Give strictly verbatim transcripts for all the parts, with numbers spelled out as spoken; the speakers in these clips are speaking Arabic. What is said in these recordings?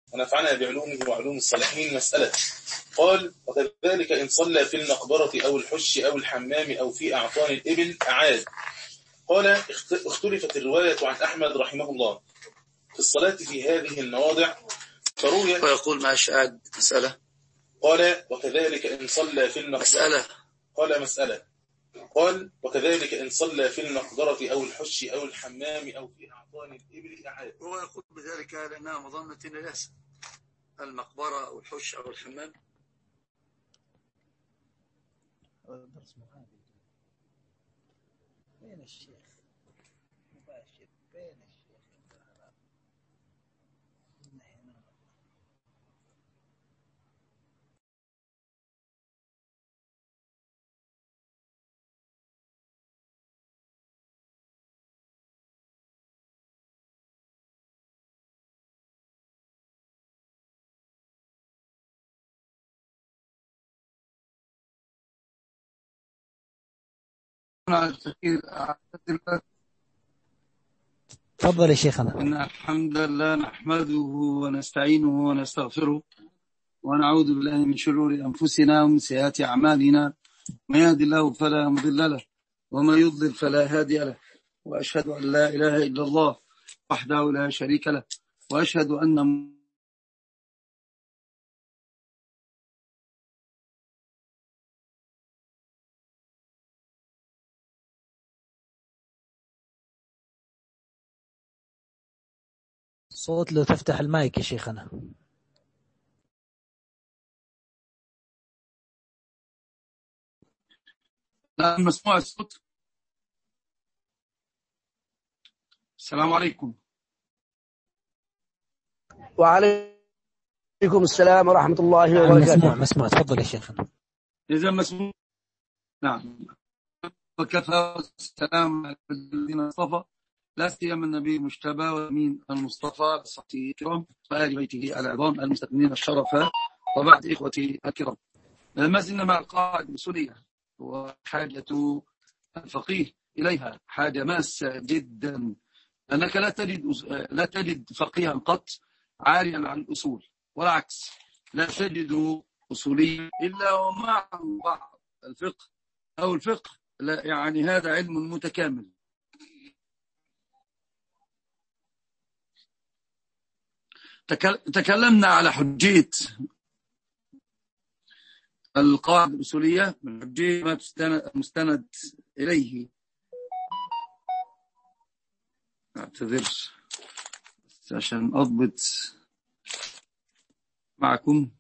ونفعنا بعلومه وعلوم الصالحين. مسألة. قال: وكذلك إن صلى في المقبرة أو الحش أو الحمام أو في أعطان الإبل أعاد. قال: اختلفت الرواية عن أحمد رحمه الله في الصلاة في هذه المواضع، فروي. ويقول ما أشعاد مسألة. قال: وكذلك إن صلى في المقبرة مسألة. قال: مسألة. قال: وكذلك إن صلى في المقبرة أو الحش أو الحمام أو في أعطان الإبل أعاد. هو يقول بذلك لأنها مظنة الناس، المقبرة أو الحش أو الحمام. بين الشيخ مباشر بين الشيخ تفضل يا شيخنا. إن الحمد لله نحمده ونستعينه ونستغفره ونعوذ بالله من شرور أنفسنا ومن سيئات أعمالنا، من يهد الله فلا مضل له ومن يضلل فلا هادي له، وأشهد أن لا إله إلا الله وحده لا شريك له، وأشهد أن صوت لو تفتح المايك يا شيخنا. لا مسموع الصوت. السلام عليكم. وعليكم السلام ورحمة الله وبركاته. مسموع مسموع تفضل يا شيخنا. إذا مسموع. نعم. وكفى والسلام على الذين اصطفى، لا سيما النبي المجتبى والأمين المصطفى بصحبه الكرام وآل بيته العظام المستثمرين الشرفاء، وبعد إخوتي الكرام، ما زلنا مع القاعدة الأصولية وحاجة الفقيه إليها حاجة ماسة جدا، لأنك لا تجد لا تجد فقيها قط عاريا عن الأصول، والعكس لا تجد أصوليا إلا ومعه بعض الفقه أو الفقه، لا يعني هذا علم متكامل. تكلمنا على حجية القاعدة الأصولية من حجية ما مستند إليه. أعتذر عشان أضبط معكم.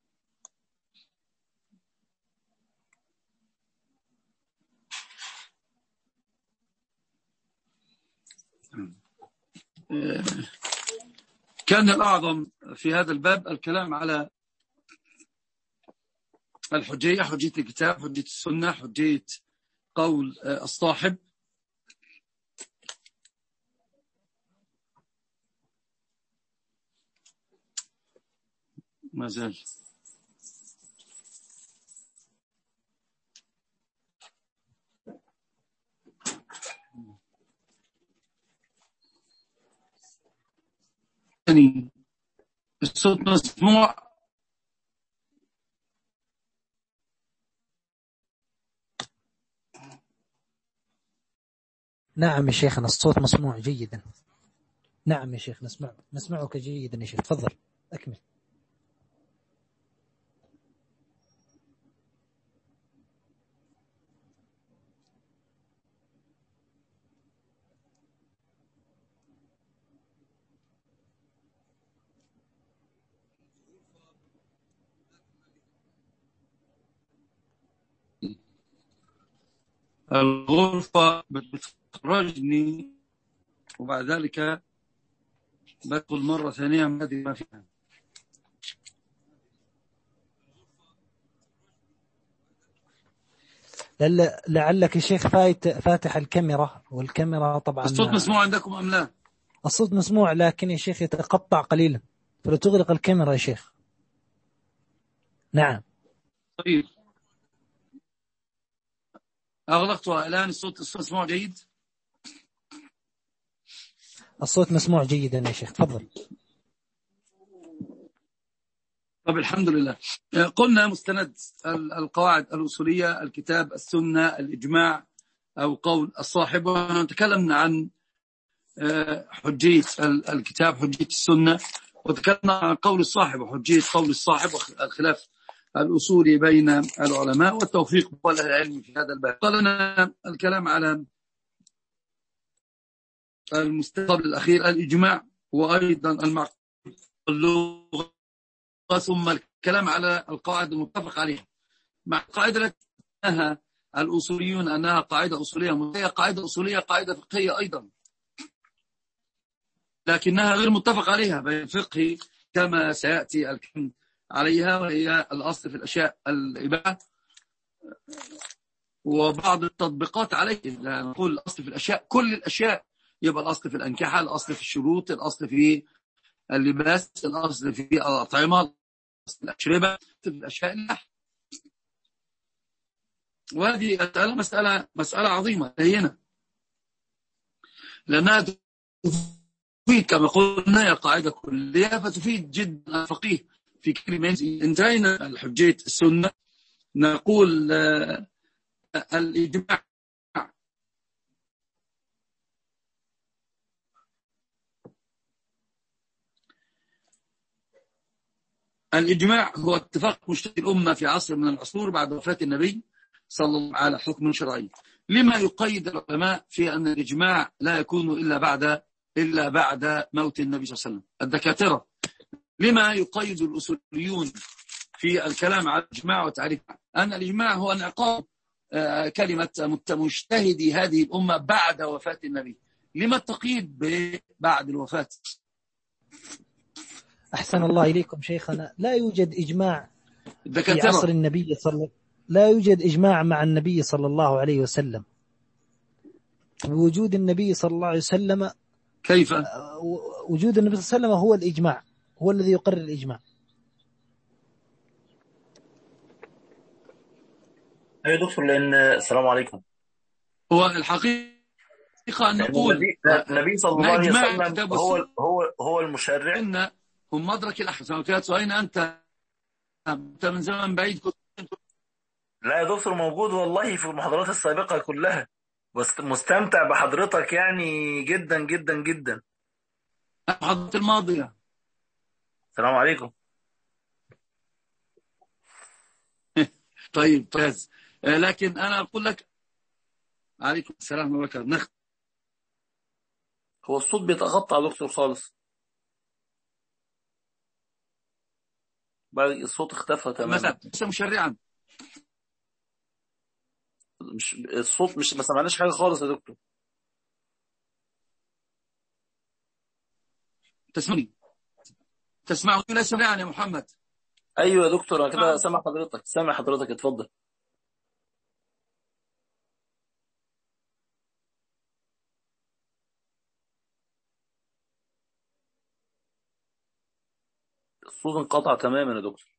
كان الأعظم في هذا الباب الكلام على الحجية، حجية الكتاب، حجية السنة، حجية قول الصاحب. ما زال يعني الصوت مسموع. نعم يا شيخنا الصوت مسموع جيدا. نعم يا شيخ نسمع نسمعك جيدا يا شيخ، تفضل أكمل. الغرفة بتخرجني وبعد ذلك بدخل مرة ثانية ما أدري ما فيها. لعلك يا شيخ فايت فاتح الكاميرا، والكاميرا طبعا. الصوت مسموع عندكم أم لا؟ الصوت مسموع لكن يا شيخ يتقطع قليلا، فلو تغلق الكاميرا يا شيخ. نعم طيب أغلقتها الآن. الصوت الصوت مسموع جيد. الصوت مسموع جيدا يا شيخ، تفضل. طب الحمد لله. قلنا مستند القواعد الأصولية الكتاب، السنة، الإجماع أو قول الصاحب، ونتكلمنا عن حجية الكتاب، حجية السنة، وتكلمنا عن قول الصاحب وحجية قول الصاحب، والخلاف الأصولي بين العلماء والتوفيق بين العلم في هذا الباب. قالنا الكلام على المستقبل الأخير الإجماع، وأيضا المعقول اللغة، ثم الكلام على القواعد المتفق عليها، مع القاعدة التي أنها الأصوليون أنها قاعدة أصولية، هي قاعدة أصولية قاعدة فقهية أيضا، لكنها غير متفق عليها بين الفقه كما سيأتي الكلام عليها، وهي الأصل في الأشياء الإباحة وبعض التطبيقات عليه. نقول الأصل في الأشياء كل الأشياء، يبقى الأصل في الأنكحة، الأصل في الشروط، الأصل في اللباس، الأصل في الأطعمة، الأصل في الأشربة، في الأشياء الإباحة. وهذه مسألة مسألة مسألة عظيمة هنا، لأنها تفيد كما قلنا هي قاعدة كلية، فتفيد جدا الفقيه في كلمة. انتهينا الحجية السنة، نقول آه الإجماع الإجماع هو اتفاق مجتمع الأمة في عصر من العصور بعد وفاة النبي صلى الله عليه وسلم على حكم شرعي. لما يقيد العلماء في أن الإجماع لا يكون إلا بعد إلا بعد موت النبي صلى الله عليه وسلم؟ الدكاترة لما يقيد الأصوليون في الكلام على الإجماع وتعريف أن الإجماع هو انعقاد كلمة مجتهدي هذه الأمة بعد وفاة النبي؟ لما التقييد بعد الوفاة؟ أحسن الله إليكم شيخنا. لا يوجد إجماع في الدكاترة. عصر النبي صلى لا يوجد إجماع مع النبي صلى الله عليه وسلم. بوجود النبي صلى الله عليه وسلم، كيف وجود النبي صلى الله عليه وسلم هو الإجماع، هو الذي يقرر الإجماع. أيوة دكتور، لأن السلام عليكم. هو الحقيقة أن نقول النبي صلى الله عليه وسلم هو هو هو المشرع. إن هم مدرك الأحسن وكانت أين أنت أنت من زمن بعيد كنت. لا يا دكتور، موجود والله في المحاضرات السابقة كلها، بس مستمتع بحضرتك يعني جدا جدا جدا. المحاضرات الماضية. السلام عليكم. طيب طيب، لكن أنا أقول لك عليكم السلام ورحمة الله وبركاته. هو الصوت بيتقطع يا دكتور خالص، بعد الصوت اختفى تماما. ليس مشرعا، مش الصوت مش ما سمعناش حاجة خالص يا دكتور. تسمعني تسمعني ليس مشرعا يا محمد. ايوه يا دكتور، انا كده سامع حضرتك سامع حضرتك اتفضل. الصوت انقطع تماما يا دكتور.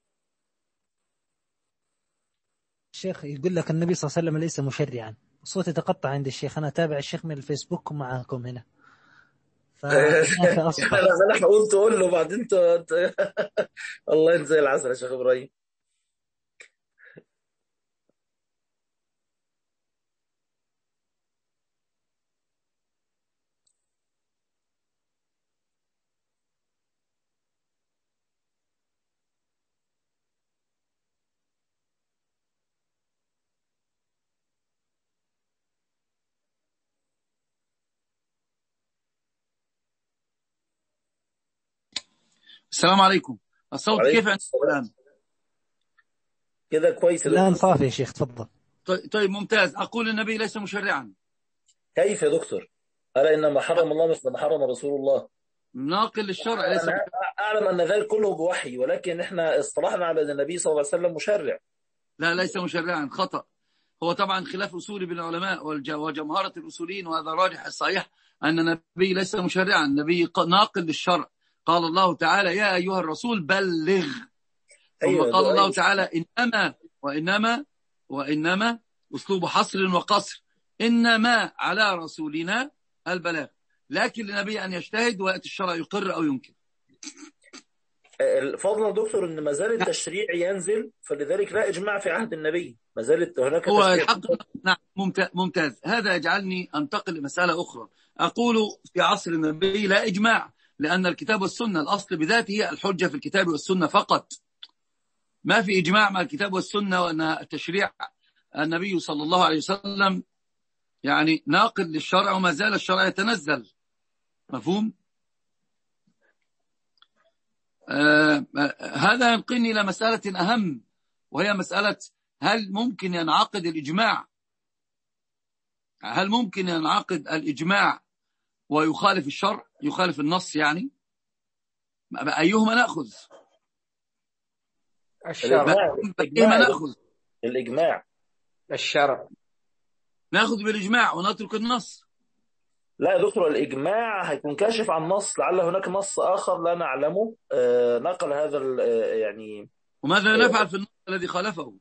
الشيخ يقول لك النبي صلى الله عليه وسلم ليس مشرعا، الصوت يتقطع عند الشيخ. أنا أتابع الشيخ من الفيسبوك ومعكم هنا، فهناك أصبح انا قلت تقول له بعدين انت الله يجزي العسل يا شيخ ابراهيم. السلام عليكم. الصوت كيف عندك الآن؟ كده كويس الآن صافي يا شيخ، تفضل. طيب ممتاز. أقول النبي ليس مشرعا. كيف يا دكتور؟ ألا إنما حرم الله مثل ما حرم رسول الله. ناقل للشرع ليس. أنا أعلم أن ذلك كله بوحي، ولكن إحنا اصطلحنا على أن النبي صلى الله عليه وسلم مشرع. لا ليس مشرعا، خطأ. هو طبعا خلاف أصولي بين العلماء وجمهرة الأصوليين، وهذا راجح الصحيح أن النبي ليس مشرعا، النبي ناقل للشرع. قال الله تعالى يا أيها الرسول بلغ. ثم أيوة قال الله تعالى إنما وإنما وإنما أسلوب حصر وقصر، إنما على رسولنا البلاغ، لكن للنبي أن يجتهد ويأتي الشرع يقر أو ينكر. فضلا دكتور ان ما زال التشريع ينزل، فلذلك لا اجماع في عهد النبي، ما زالت هناك هو تشريع. الحق. نعم، ممتاز ممتاز. هذا يجعلني انتقل لمسألة أخرى. أقول في عصر النبي لا إجماع، لأن الكتاب والسنة الأصل بذاته الحجة في الكتاب والسنة فقط، ما في إجماع مع الكتاب والسنة، وأن التشريع النبي صلى الله عليه وسلم يعني ناقل للشرع، وما زال الشرع يتنزل. مفهوم؟ آه هذا ينقلني إلى مسألة أهم، وهي مسألة هل ممكن ينعقد الإجماع هل ممكن ينعقد الإجماع ويخالف الشرع، يخالف النص؟ يعني أيهما نأخذ؟ الشرع. أيهما نأخذ؟ الإجماع. الشرع. نأخذ بالإجماع ونترك النص. لا يا دكتور، الإجماع هيكون كاشف عن نص، لعل هناك نص آخر لا نعلمه آه نقل هذا آه يعني. وماذا آه نفعل في النص الذي خالفه؟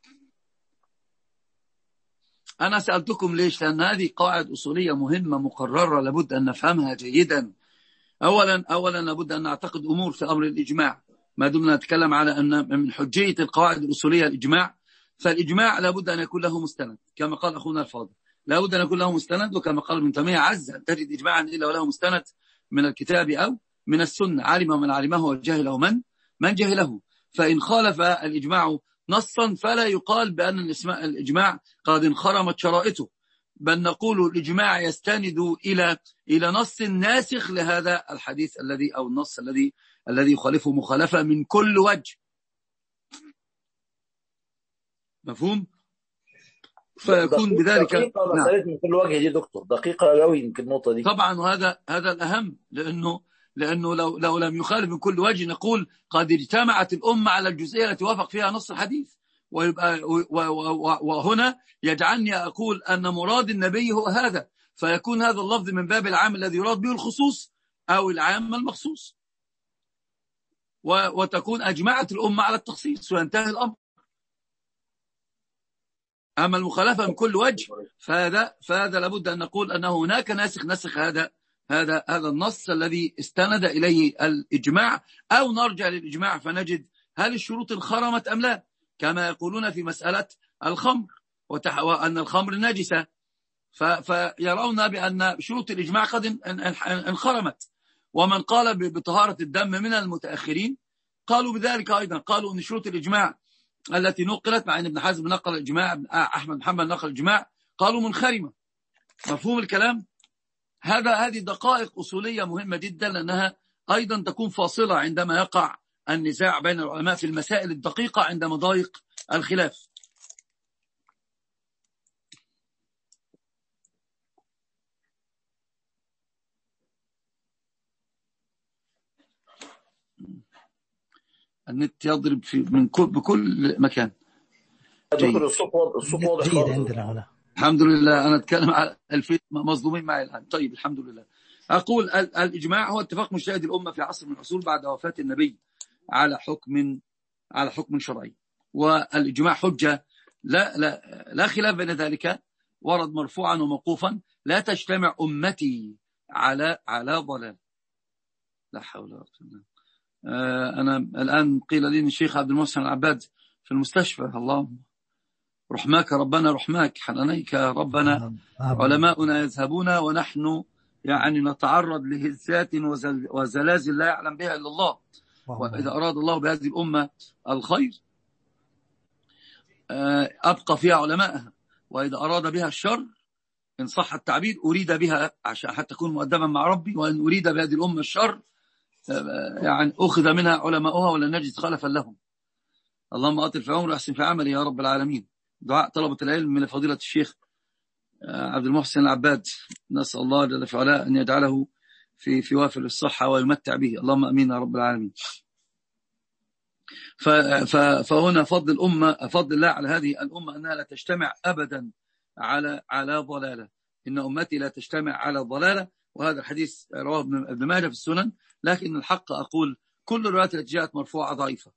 أنا سألتكم ليش؟ لأن هذه قواعد أصولية مهمة مقررة لابد أن نفهمها جيدا. أولا أولا لابد أن نعتقد أمور في أمر الإجماع، ما دمنا نتكلم على أن من حجية القواعد الأصولية الإجماع، فالإجماع لابد أن يكون له مستند، كما قال أخونا الفاضل لابد أن يكون له مستند، وكما قال ابن تيمية عز أن تجد إجماعا إلا وله مستند من الكتاب أو من السنة، علم من علمه وجهله من من جهله. فإن خالف الإجماع نصا فلا يقال بأن الإجماع قد انخرمت شرائطه، بل نقول الإجماع يستند إلى إلى نص ناسخ لهذا الحديث الذي أو النص الذي الذي يخالفه مخالفة من كل وجه. مفهوم؟ فيكون بذلك دقيقة مسألة نعم. من كل وجه دي دكتور دقيقة قوي يمكن النقطة دي طبعا، وهذا هذا الأهم، لأنه لأنه لو لو لم يخالف من كل وجه نقول قد اجتمعت الأمة على الجزئية التي وافق فيها نص الحديث، ويبقى وهنا يجعلني أقول أن مراد النبي هو هذا، فيكون هذا اللفظ من باب العام الذي يراد به الخصوص أو العام المخصوص، وتكون أجمعت الأمة على التخصيص وينتهي الأمر. أما المخالفة من كل وجه فهذا فهذا لابد أن نقول أنه هناك ناسخ نسخ هذا هذا هذا النص الذي استند إليه الإجماع، أو نرجع للإجماع فنجد هل الشروط انخرمت أم لا، كما يقولون في مسألة الخمر وأن الخمر نجسة، فيرون بأن شروط الإجماع قد انخرمت. ومن قال بطهارة الدم من المتأخرين قالوا بذلك أيضا، قالوا أن شروط الإجماع التي نقلت، مع أن ابن حزم نقل الإجماع، أحمد محمد نقل الإجماع، قالوا منخرمة. مفهوم الكلام؟ هذا هذه دقائق أصولية مهمة جدا، لأنها أيضا تكون فاصلة عندما يقع النزاع بين العلماء في المسائل الدقيقة عند مضايق الخلاف. النت يضرب في من كل بكل مكان. دكتور الصوت واضح عندنا هنا الحمد لله. أنا أتكلم على الفيت مظلومين معي الآن. طيب الحمد لله. أقول الإجماع هو اتفاق مجتهد الأمة في عصر من العصور بعد وفاة النبي على حكم على حكم شرعي، والإجماع حجة لا لا لا خلاف بين ذلك، ورد مرفوعا وموقوفا: لا تجتمع أمتي على على ضلال. لا حول ولا قوة إلا بالله. أنا الآن قيل لي الشيخ عبد المحسن العباد في المستشفى. اللهم رحماك ربنا، رحماك حنانيك ربنا. علماؤنا يذهبون ونحن يعني نتعرض لهزات وزلازل لا يعلم بها إلا الله. وإذا أراد الله بهذه الأمة الخير أبقى فيها علماءها، وإذا أراد بها الشر إن صح التعبير أريد بها عشان حتى أكون مؤدبا مع ربي، وإن أريد بهذه الأمة الشر يعني أخذ منها علماؤها ولا نجد خلفا لهم. اللهم أطل في عمره وأحسن في عمله يا رب العالمين. دعاء طلبة العلم من فضيلة الشيخ عبد المحسن العباد، نسأل الله جل في علاه أن يجعله في في وافر الصحة ويمتع به، اللهم أمين يا رب العالمين. فهنا فضل الأمة، فضل الله على هذه الأمة أنها لا تجتمع أبدا على على ضلالة. إن أمتي لا تجتمع على ضلالة، وهذا الحديث رواه ابن ماجه في السنن. لكن الحق أقول كل الروايات التي جاءت مرفوعة ضعيفة.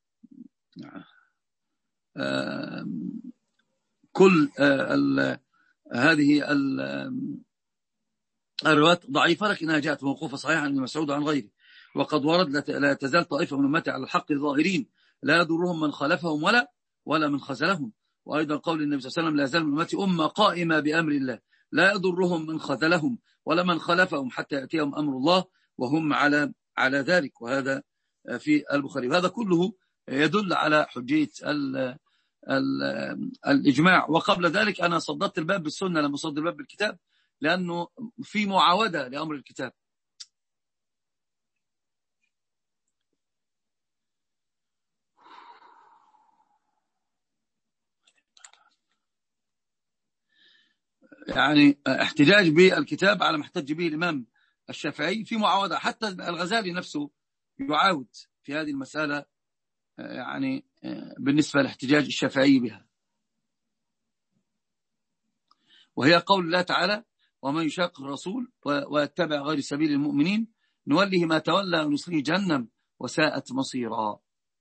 كل ال هذه الروايات ضعيفة، لكنها جاءت موقوفة صحيحة عن ابن مسعود عن غيره. وقد ورد لا تزال طائفة من أمتي على الحق ظاهرين لا يضرهم من خالفهم ولا ولا من خذلهم. وأيضا قول النبي صلى الله عليه وسلم لا يزال من أمتي أمة قائمة بأمر الله لا يضرهم من خذلهم ولا من خالفهم حتى يأتيهم أمر الله وهم على على ذلك. وهذا في البخاري. وهذا كله يدل على حجية ال ال الإجماع. وقبل ذلك أنا صددت الباب بالسنة لما صدد الباب بالكتاب لأنه في معاودة لأمر الكتاب. يعني احتجاج بالكتاب على ما احتج به الإمام الشافعي في معاودة. حتى الغزالي نفسه يعاود في هذه المسألة يعني بالنسبة لاحتجاج الشافعي بها. وهي قول الله تعالى ومن يشاق الرسول ويتبع غير سبيل المؤمنين نوله ما تولى ونصليه جهنم وساءت مصيرا.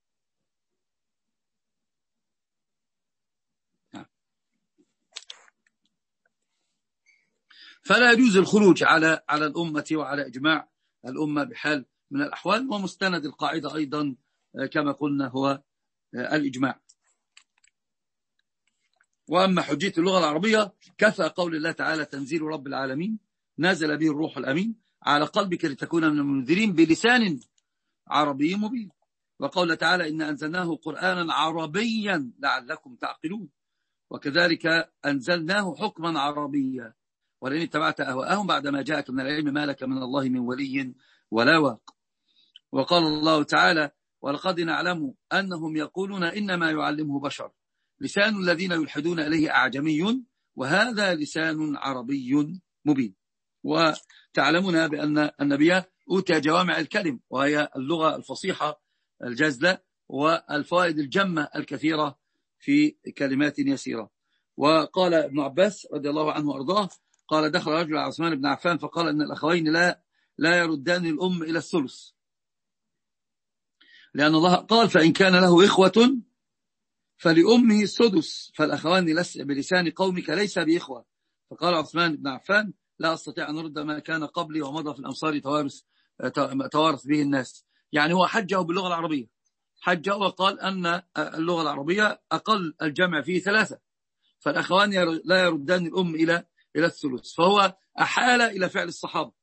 فلا يجوز الخروج على على الأمة وعلى إجماع الأمة بحال من الأحوال. ومستند القاعدة أيضا كما قلنا هو الإجماع. وأما حجية اللغة العربية كفى قول الله تعالى تنزيل رب العالمين نزل به الروح الأمين على قلبك لتكون من المنذرين بلسان عربي مبين. وقول تعالى إن أنزلناه قرآنا عربيا لعلكم تعقلون وكذلك أنزلناه حكما عربيا ولئن اتبعت أهواءهم بعدما جاءك من العلم ما لك من الله من ولي ولا واق. وقال الله تعالى ولقد نعلم أنهم يقولون إنما يعلمه بشر لسان الذين يلحدون إليه أعجمي وهذا لسان عربي مبين. وتعلمون بأن النبي أوتي جوامع الكلم وهي اللغة الفصيحة الجازلة والفوائد الجمة الكثيرة في كلمات يسيرة. وقال ابن عباس رضي الله عنه وأرضاه قال دخل رجل على عثمان بن عفان فقال إن الأخوين لا لا يردان الأم إلى الثلث لأن الله قال فإن كان له إخوة فلأمه السدس فالأخوان بلسان قومك ليس بإخوة. فقال عثمان بن عفان لا أستطيع أن أرد ما كان قبلي ومضى في الأمصار توارث توارث به الناس. يعني هو حجه باللغة العربية حجه وقال أن اللغة العربية أقل الجمع فيه ثلاثة فالأخوان لا يردان الأم إلى إلى الثلث. فهو أحال إلى فعل الصحابة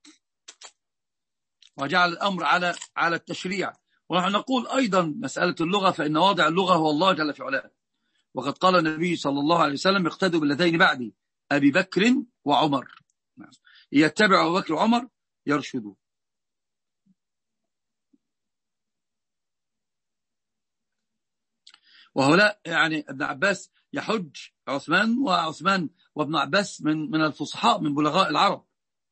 وجعل الأمر على على التشريع. ونحن نقول أيضا مسألة اللغة فإن واضع اللغة هو الله جل في علاه. وقد قال النبي صلى الله عليه وسلم اقتدوا بالذين بعدي أبي بكر وعمر يتبع أبو بكر وعمر يرشدوا. وهؤلاء يعني ابن عباس يحج عثمان وعثمان وابن عباس من من الفصحاء من بلغاء العرب.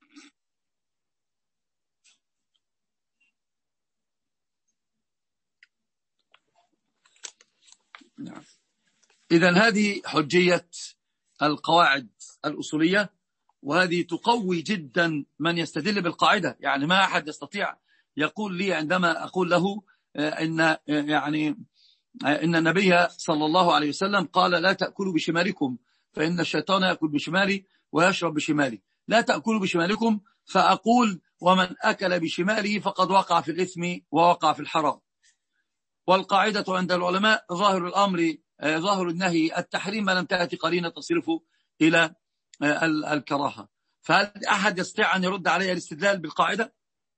نعم. إذن هذه حجية القواعد الأصولية وهذه تقوي جدا من يستدل بالقاعدة. يعني ما أحد يستطيع يقول لي عندما أقول له إن يعني إن النبي صلى الله عليه وسلم قال لا تأكلوا بشمالكم فإن الشيطان يأكل بشمالي ويشرب بشمالي لا تأكلوا بشمالكم فأقول ومن أكل بشماله فقد وقع في الإثم ووقع في الحرام. والقاعدة عند العلماء ظاهر الأمر ظاهر النهي التحريم ما لم تأتي قرينة تصرفه إلى الكراهة. فهل أحد يستطيع أن يرد علي الاستدلال بالقاعدة؟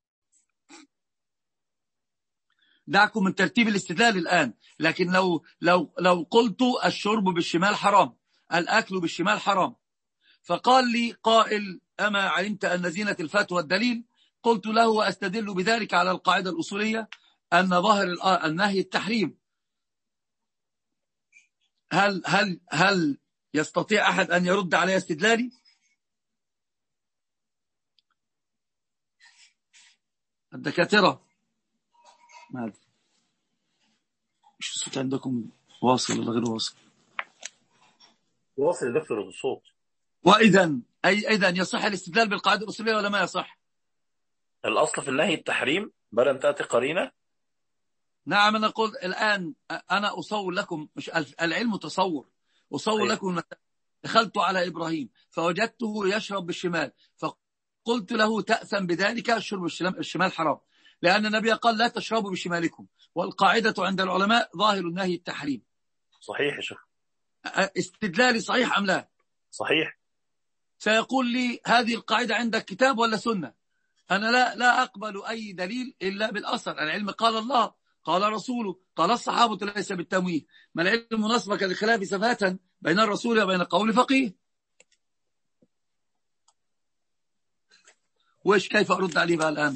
دعكم من ترتيب الاستدلال الآن. لكن لو لو لو قلت الشرب بالشمال حرام الأكل بالشمال حرام فقال لي قائل أما علمت أن زينة الفتوى الدليل قلت له وأستدل بذلك على القاعدة الأصولية أن ظاهر النهي التحريم. هل هل هل يستطيع أحد أن يرد علي استدلالي؟ الدكاترة ماذا؟ مش الصوت عندكم واصل ولا غير واصل؟ واصل يا دكتور الصوت. وإذا أي إذا يصح الاستدلال بالقاعدة الأصولية ولا ما يصح؟ الأصل في النهي التحريم بل أن تأتي قرينة. نعم أنا أقول الآن أنا أصور لكم مش العلم تصور أصور لكم. دخلت على إبراهيم فوجدته يشرب بالشمال فقلت له تأثم بذلك الشرب الشمال حرام. لأن النبي قال لا تشربوا بشمالكم، والقاعدة عند العلماء ظاهر النهي التحريم. صحيح يا شيخ. استدلالي صحيح أم لا؟ صحيح. سيقول لي هذه القاعدة عندك كتاب ولا سنة؟ أنا لا لا أقبل أي دليل إلا بالأثر. العلم قال الله، قال رسوله، قال الصحابة، ليس بالتمويه. ما العلم مناسبك لخلاف سفاة بين الرسول وبين قول فقيه. وإيش كيف أرد عليه بقى الآن؟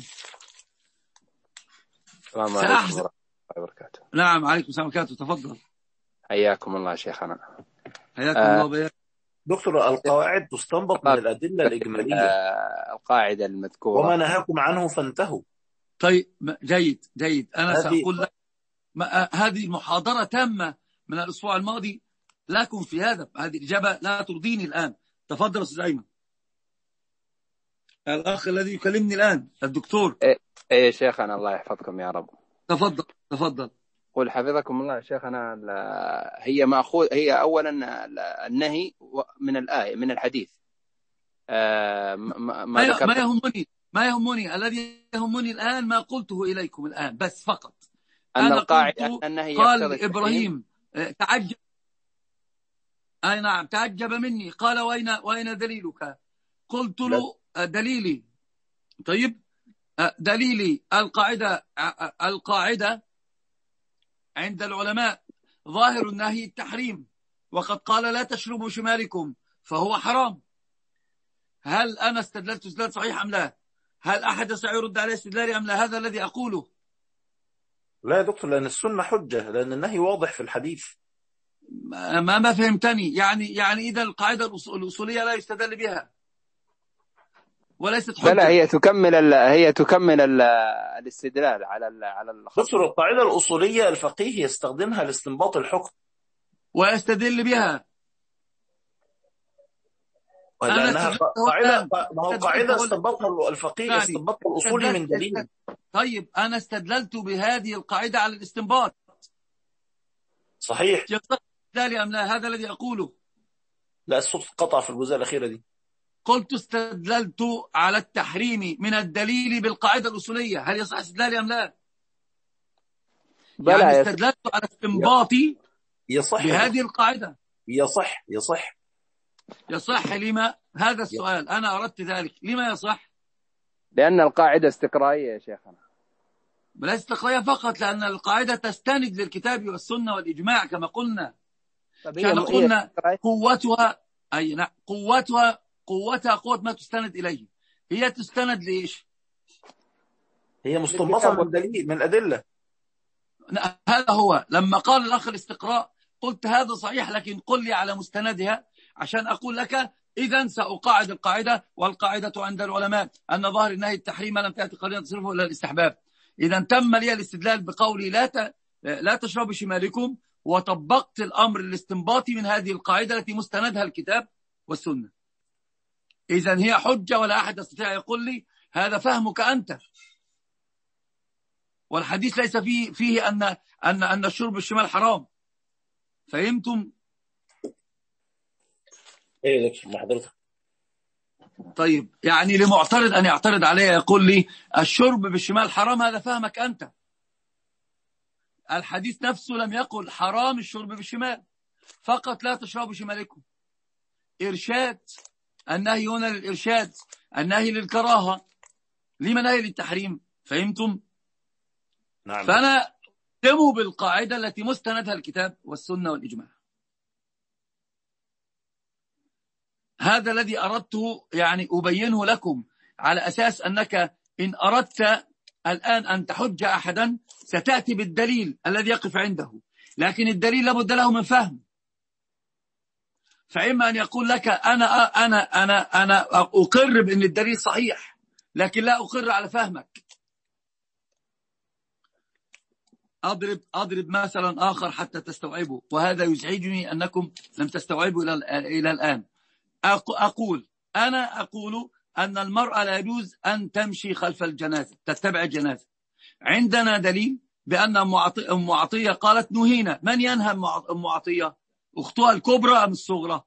السلام عليكم ورحمة الله وبركاته. نعم عليكم السلام وبركاته. تفضل. حياكم الله شيخنا. حياكم آه الله بياك. دكتور، القواعد تستنبط من الأدلة الإجمالية. آه القاعدة المذكورة وما نهاكم عنه فانتهوا. طيب جيد جيد. أنا هذه... سأقول لك ما هذه محاضرة تامة من الأسبوع الماضي لكم في هذا. هذه الإجابة لا ترضيني الآن. تفضل أستاذ أيمن. الأخ الذي يكلمني الآن الدكتور. إيه يا شيخنا الله يحفظكم يا رب. تفضل تفضل. قل حفظكم الله شيخنا. هي مأخوذ هي أولا النهي من الآية من الحديث. آه ما, ما, ما يهمني ما يهمني الذي يهمني الآن ما قلته إليكم الآن بس فقط. أن أنا القاعدة قلت النهي قال إبراهيم تعجب. أي نعم تعجب مني. قال وين وين دليلك؟ قلت له دليلي. طيب دليلي القاعدة القاعدة عند العلماء ظاهر النهي التحريم، وقد قال لا تشربوا شمالكم فهو حرام. هل أنا استدللت استدلال صحيح أم لا؟ هل أحد سيرد على استدلالي أم لا؟ هذا الذي أقوله. لا يا دكتور، لأن السنة حجة، لأن النهي واضح في الحديث. ما ما فهمتني. يعني يعني إذا القاعدة الأصولية لا يستدل بها وليست حجة. لا هي تكمل ال... هي تكمل ال... الاستدلال على ال... على الخط. دكتور، القاعدة الأصولية الفقيه يستخدمها لاستنباط الحكم ويستدل بها. لأنها قاعدة، ما هو قاعدة استنبطها الفقيه استنبطها الأصولي من دليل. طيب أنا استدللت بهذه القاعدة على الاستنباط. صحيح. استدلالي أم لا؟ هذا الذي أقوله. لا الصوت قطع في الجزء الأخيرة دي. قلت استدللت على التحريم من الدليل بالقاعدة الأصولية. هل يصح استدلالي أم لا؟ يعني استدللت على استنباطي يصح بهذه القاعدة. يصح يصح يصح. لما؟ هذا السؤال. أنا أردت ذلك. لما يصح؟ لأن القاعدة استقرائية يا شيخنا. لا استقرائية فقط، لأن القاعدة تستند للكتاب والسنة والإجماع كما قلنا. كما قلنا قوتها أي نعم قوتها قوتها قوة ما تستند إليه. هي تستند لإيش؟ هي مستنبطة من دليل من الأدلة. هذا هو. لما قال الأخ الاستقراء قلت هذا صحيح، لكن قل لي على مستندها عشان أقول لك إذن سأقاعد القاعدة. والقاعدة عند العلماء أن ظاهر النهي التحريم لم تأتي قرينة تصرفه إلى الاستحباب. إذن تم لي الاستدلال بقولي لا ت... لا تشربوا شمالكم، وطبقت الأمر الاستنباطي من هذه القاعدة التي مستندها الكتاب والسنة. إذن هي حجة ولا أحد يستطيع يقول لي هذا فهمك أنت. والحديث ليس فيه فيه أن أن أن الشرب الشمال حرام. فهمتم؟ ايه دكتور حضرتك. طيب يعني لمعترض أن يعترض علي يقول لي الشرب بالشمال حرام، هذا فهمك أنت. الحديث نفسه لم يقل حرام الشرب بالشمال، فقط لا تشربوا شمالكم. إرشاد. النهي هنا للإرشاد، النهي للكراهة. لما نهي للتحريم؟ فهمتم؟ نعم. فأنا أقدم بالقاعدة التي مستندها الكتاب والسنة والإجماع. هذا الذي أردته يعني أبينه لكم، على أساس أنك إن أردت الآن أن تحج أحدا ستأتي بالدليل الذي يقف عنده، لكن الدليل لابد له من فهم. فإما أن يقول لك أنا أنا أنا أنا أقر بأن الدليل صحيح، لكن لا أقر على فهمك. أضرب أضرب مثلا آخر حتى تستوعبوا، وهذا يزعجني أنكم لم تستوعبوا إلى إلى الآن. أقول أنا أقول أن المرأة لا يجوز أن تمشي خلف الجنازة، تتبع الجنازة. عندنا دليل بأن أم عطية قالت نهينا. من ينهى أم عطية؟ أختها الكبرى أم الصغرى؟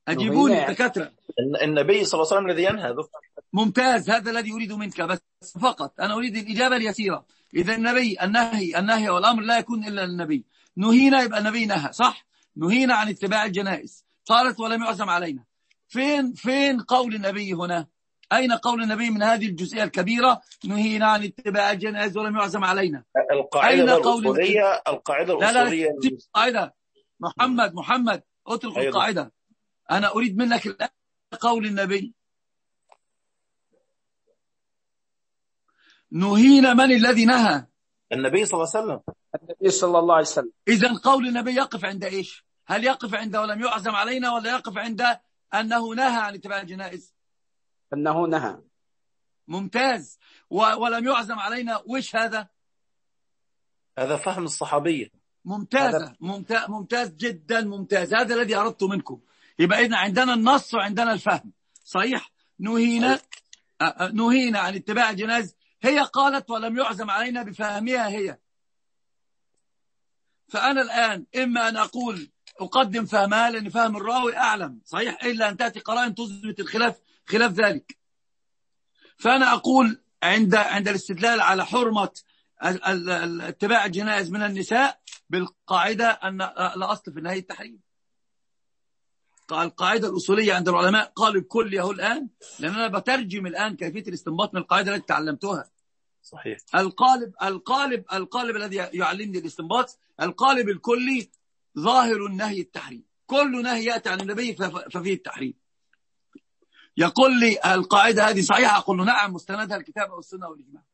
أجيبوني دكاترة. النبي صلى الله عليه وسلم الذي ينهى. ممتاز، هذا الذي أريد منك، بس فقط أنا أريد الإجابة اليسيرة. إذا النبي النهي النهي والأمر لا يكون إلا النبي. نهينا يبقى النبي نهى، صح؟ نهينا عن اتباع الجنائز، قالت ولم يعزم علينا. فين فين قول النبي هنا؟ أين قول النبي من هذه الجزئية الكبيرة؟ نهينا عن اتباع الجنائز ولم يعزم علينا. القاعدة الأصولية، القاعدة الأصولية. لا لا القاعدة. محمد محمد اترك أيضا. القاعدة. أنا أريد منك الآن قول النبي. نهينا، من الذي نهى؟ النبي صلى الله عليه وسلم. النبي صلى الله عليه وسلم. إذن قول النبي يقف عند إيش؟ هل يقف عند ولم يعزم علينا، ولا يقف عند أنه نهى عن اتباع الجنائز؟ أنه نهى. ممتاز. ولم يعزم علينا، وش هذا؟ هذا فهم الصحابية. ممتازة. ممتاز ممتاز جدا، ممتاز. هذا الذي أردت منكم. يبقى إذن عندنا النص وعندنا الفهم، صحيح؟ نهينا نهينا عن اتباع الجنائز، هي قالت ولم يعزم علينا بفهمها هي. فأنا الآن إما أن أقول أقدم فهمها لأن فهم الراوي أعلم، صحيح، إلا أن تأتي قرائن تثبت الخلاف خلاف ذلك. فأنا أقول عند عند الاستدلال على حرمة اتباع الجنائز من النساء بالقاعدة أن الأصل في النهي التحريم. القاعدة الأصولية عند العلماء قالوا الكل يهو الآن، لأن أنا بترجم الآن كيفية الاستنباط من القاعدة التي تعلمتها. صحيح. القالب القالب القالب الذي يعلمني الاستنباط، القالب الكلي ظاهر النهي التحريم، كل نهي يأتي عن النبي ففيه التحريم. يقول لي القاعدة هذه صحيحة، أقول له نعم، مستندها الكتاب والسنة والإجماع.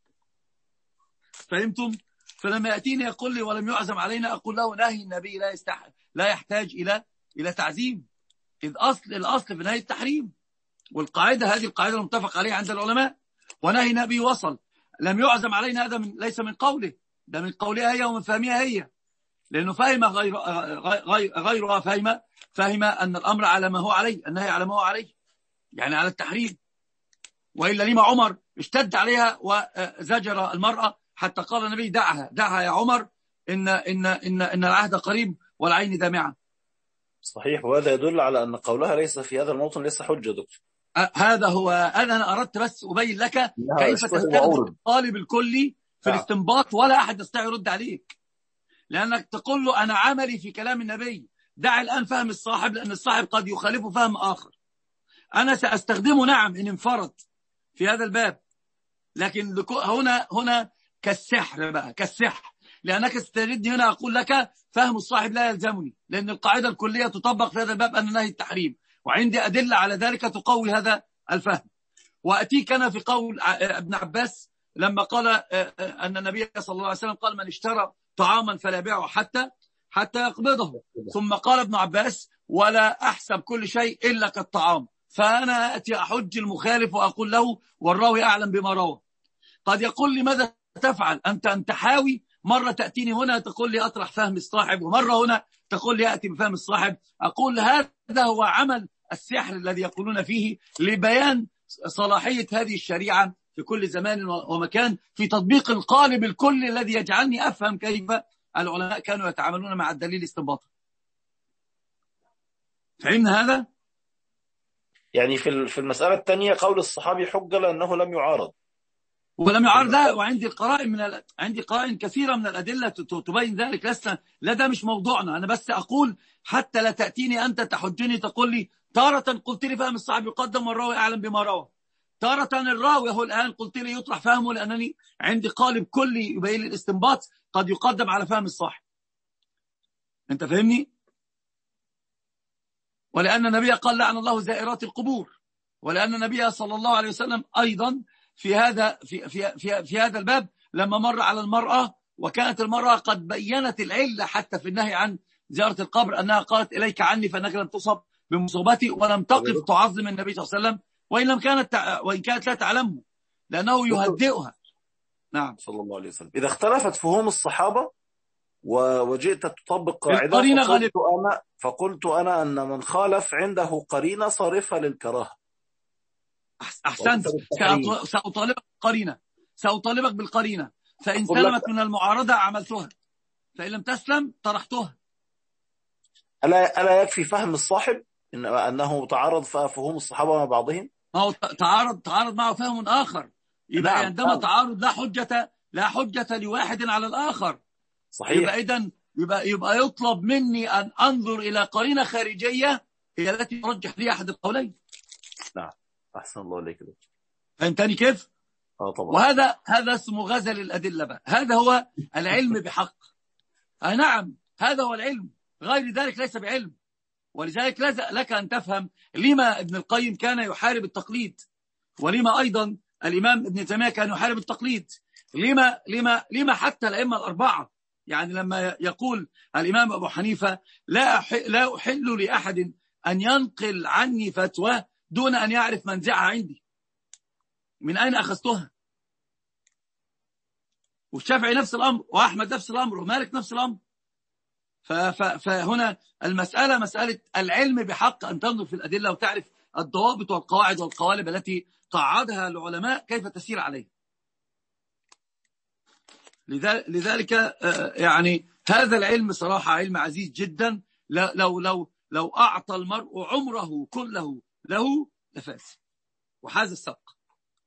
فهمتم؟ فلما يأتيني يقول لي ولم يعزم علينا، أقول له نهي النبي لا يستح... لا يحتاج إلى إلى تعزيم، إذ أصل الأصل في نهي التحريم. والقاعدة هذه القاعدة المتفق عليها عند العلماء. ونهي النبي وصل، لم يعزم علينا، هذا من ليس من قوله، ده من قولها هي ومن فهمها هي، لأنه فهم غير غير غيرها فهم فهم أن الأمر على ما هو عليه، النهي على ما هو عليه، يعني على التحريم. وإلا لما عمر اشتد عليها وزجر المرأة حتى قال النبي دعها دعها يا عمر، إن إن إن إن العهد قريب والعين دامعة. صحيح. وهذا يدل على أن قولها ليس في هذا الموطن ليس حجة دكتور. هذا هو. أنا أردت بس أبين لك كيف تستخدم القالب الكلي في الاستنباط، ولا أحد يستطيع يرد عليك، لأنك تقول له أنا عملي في كلام النبي، دع الآن فهم الصاحب، لأن الصاحب قد يخالفه فهم آخر. أنا سأستخدمه نعم إن انفرد في هذا الباب، لكن هنا هنا كالسحر بقى، كالسحر، لأنك ستردني هنا أقول لك فهم الصاحب لا يلزمني، لأن القاعدة الكلية تطبق في هذا الباب أن نهي التحريم، وعندي أدلة على ذلك تقوي هذا الفهم. وأتيك أنا في قول ابن عباس لما قال أن النبي صلى الله عليه وسلم قال من اشترى طعاما فلا يبيعه حتى حتى يقبضه، ثم قال ابن عباس ولا أحسب كل شيء إلا كالطعام. فأنا أتي أحج المخالف وأقول له والراوي أعلم بما روى. قد يقول لي ماذا تفعل أنت أنت حاوي، مرة تأتيني هنا تقول لي أطرح فهم الصاحب، ومرة هنا تقول لي أتي بفهم الصاحب. أقول هذا هو عمل السحر الذي يقولون فيه لبيان صلاحية هذه الشريعة في كل زمان ومكان، في تطبيق القالب الكلي الذي يجعلني أفهم كيف العلماء كانوا يتعاملون مع الدليل استنباطا. فهمنا هذا؟ يعني في في المسألة الثانية قول الصحابي حجة لأنه لم يعارض ولم يعارض. وعندي القرائن من ال... عندي قرائن كثيرة من الأدلة تبين ذلك. لسه لا، ده مش موضوعنا. أنا بس أقول حتى لا تأتيني أنت تحجني تقول لي تارة قلت لي فهم الصحابي يقدم والراوي أعلم بما روى، تارة الراوي هو الآن قلت لي يطرح فهمه، لأنني عندي قالب كلي يبين لي الاستنباط قد يقدم على فهم الصاحب. أنت فهمني؟ ولأن النبي قال لعن الله زائرات القبور، ولأن النبي صلى الله عليه وسلم أيضا في هذا في في في, في هذا الباب لما مر على المرأة، وكانت المرأة قد بينت العلة حتى في النهي عن زيارة القبر، أنها قالت إليك عني فإنك لم تصب بمصيبتي، ولم تقف تعظم النبي صلى الله عليه وسلم، وإن لم كانت وإن كانت لا تعلمه، لأنه يهدئها. نعم صلى الله عليه وسلم. إذا اختلفت فهوم الصحابة وجئت تطبق قاعدة فقلت أنا, فقلت أنا أن من خالف عنده قرينة صارفة للكراهة. أحسنت. سأطالبك بالقرينة سأطالبك بالقرينة فإن سلمت من المعارضة عملتها، فإن لم تسلم طرحتها. ألا, ألا يكفي فهم الصاحب؟ إن أنه تعارض فهم الصحابة مع بعضهم. ما هو تعارض تعارض معه فهم آخر، يبقى نعم. عندما تعارض لا حجة لا حجة لواحد على الآخر. صحيح. يبقى إذن يبقى يبقى يطلب مني أن أنظر إلى قرينة خارجية هي التي ترجح لي أحد القولين. نعم، أحسن الله عليك. فهمتني كيف؟ اه طبعا. وهذا هذا اسمه غزل الأدلة بقى. هذا هو العلم بحق. أي نعم، هذا هو العلم، غير ذلك ليس بعلم. ولذلك لك أن تفهم لما ابن القيم كان يحارب التقليد، ولما أيضا الإمام ابن تيمية كان يحارب التقليد. لما لما لما حتى الأئمة الأربعة، يعني لما يقول الإمام أبو حنيفة لا أحل لا أحل لأحد أن ينقل عني فتوى دون أن يعرف منزعها عندي، من أين أخذتها؟ والشافعي نفس الأمر، وأحمد نفس الأمر، ومالك نفس الأمر. فهنا المسألة مسألة العلم بحق، أن تنظر في الأدلة وتعرف الضوابط والقواعد والقوالب التي قعدها العلماء كيف تسير عليه. لذلك يعني هذا العلم صراحة علم عزيز جدا، لو لو لو أعطى المرء عمره كله له لفاز وحاز السبق.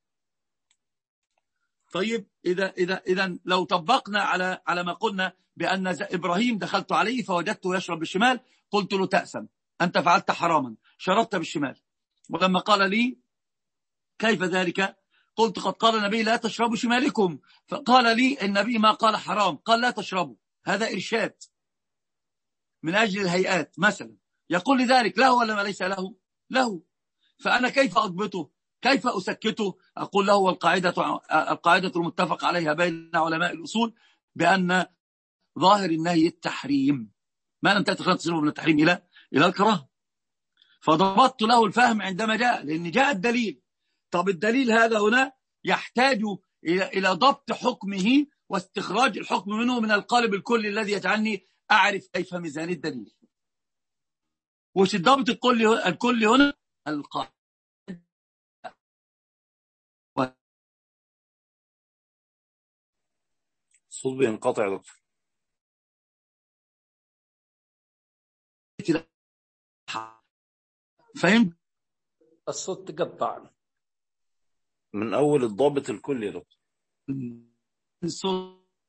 طيب إذا إذا إذا لو طبقنا على على ما قلنا بأن إبراهيم دخلت عليه فوجدته يشرب بالشمال، قلت له تأسم، أنت فعلت حراما، شربت بالشمال. ولما قال لي كيف ذلك؟ قلت قد قال النبي لا تشربوا شمالكم، فقال لي النبي ما قال حرام، قال لا تشربوا. هذا إرشاد من أجل الهيئات مثلا. يقول لي ذلك له ولا ما ليس له؟ له. فأنا كيف أضبطه؟ كيف أسكته؟ أقول له والقاعدة القاعدة المتفق عليها بين علماء الأصول بأن ظاهر النهي التحريم، ما لم تأتي خلال تصيره من التحريم إلى إلى الكراهة. فضبطت له الفهم عندما جاء، لأن جاء الدليل. طب الدليل هذا هنا يحتاج إلى إلى ضبط حكمه واستخراج الحكم منه من القالب الكلي الذي يجعلني أعرف كيف ميزان الدليل. وش الضبط الكلي الكلي هنا؟ القاعدة. الصوت بينقطع يا دكتور. فهمت؟ الصوت تقطع من أول الضابط الكلي يا دكتور. الصوت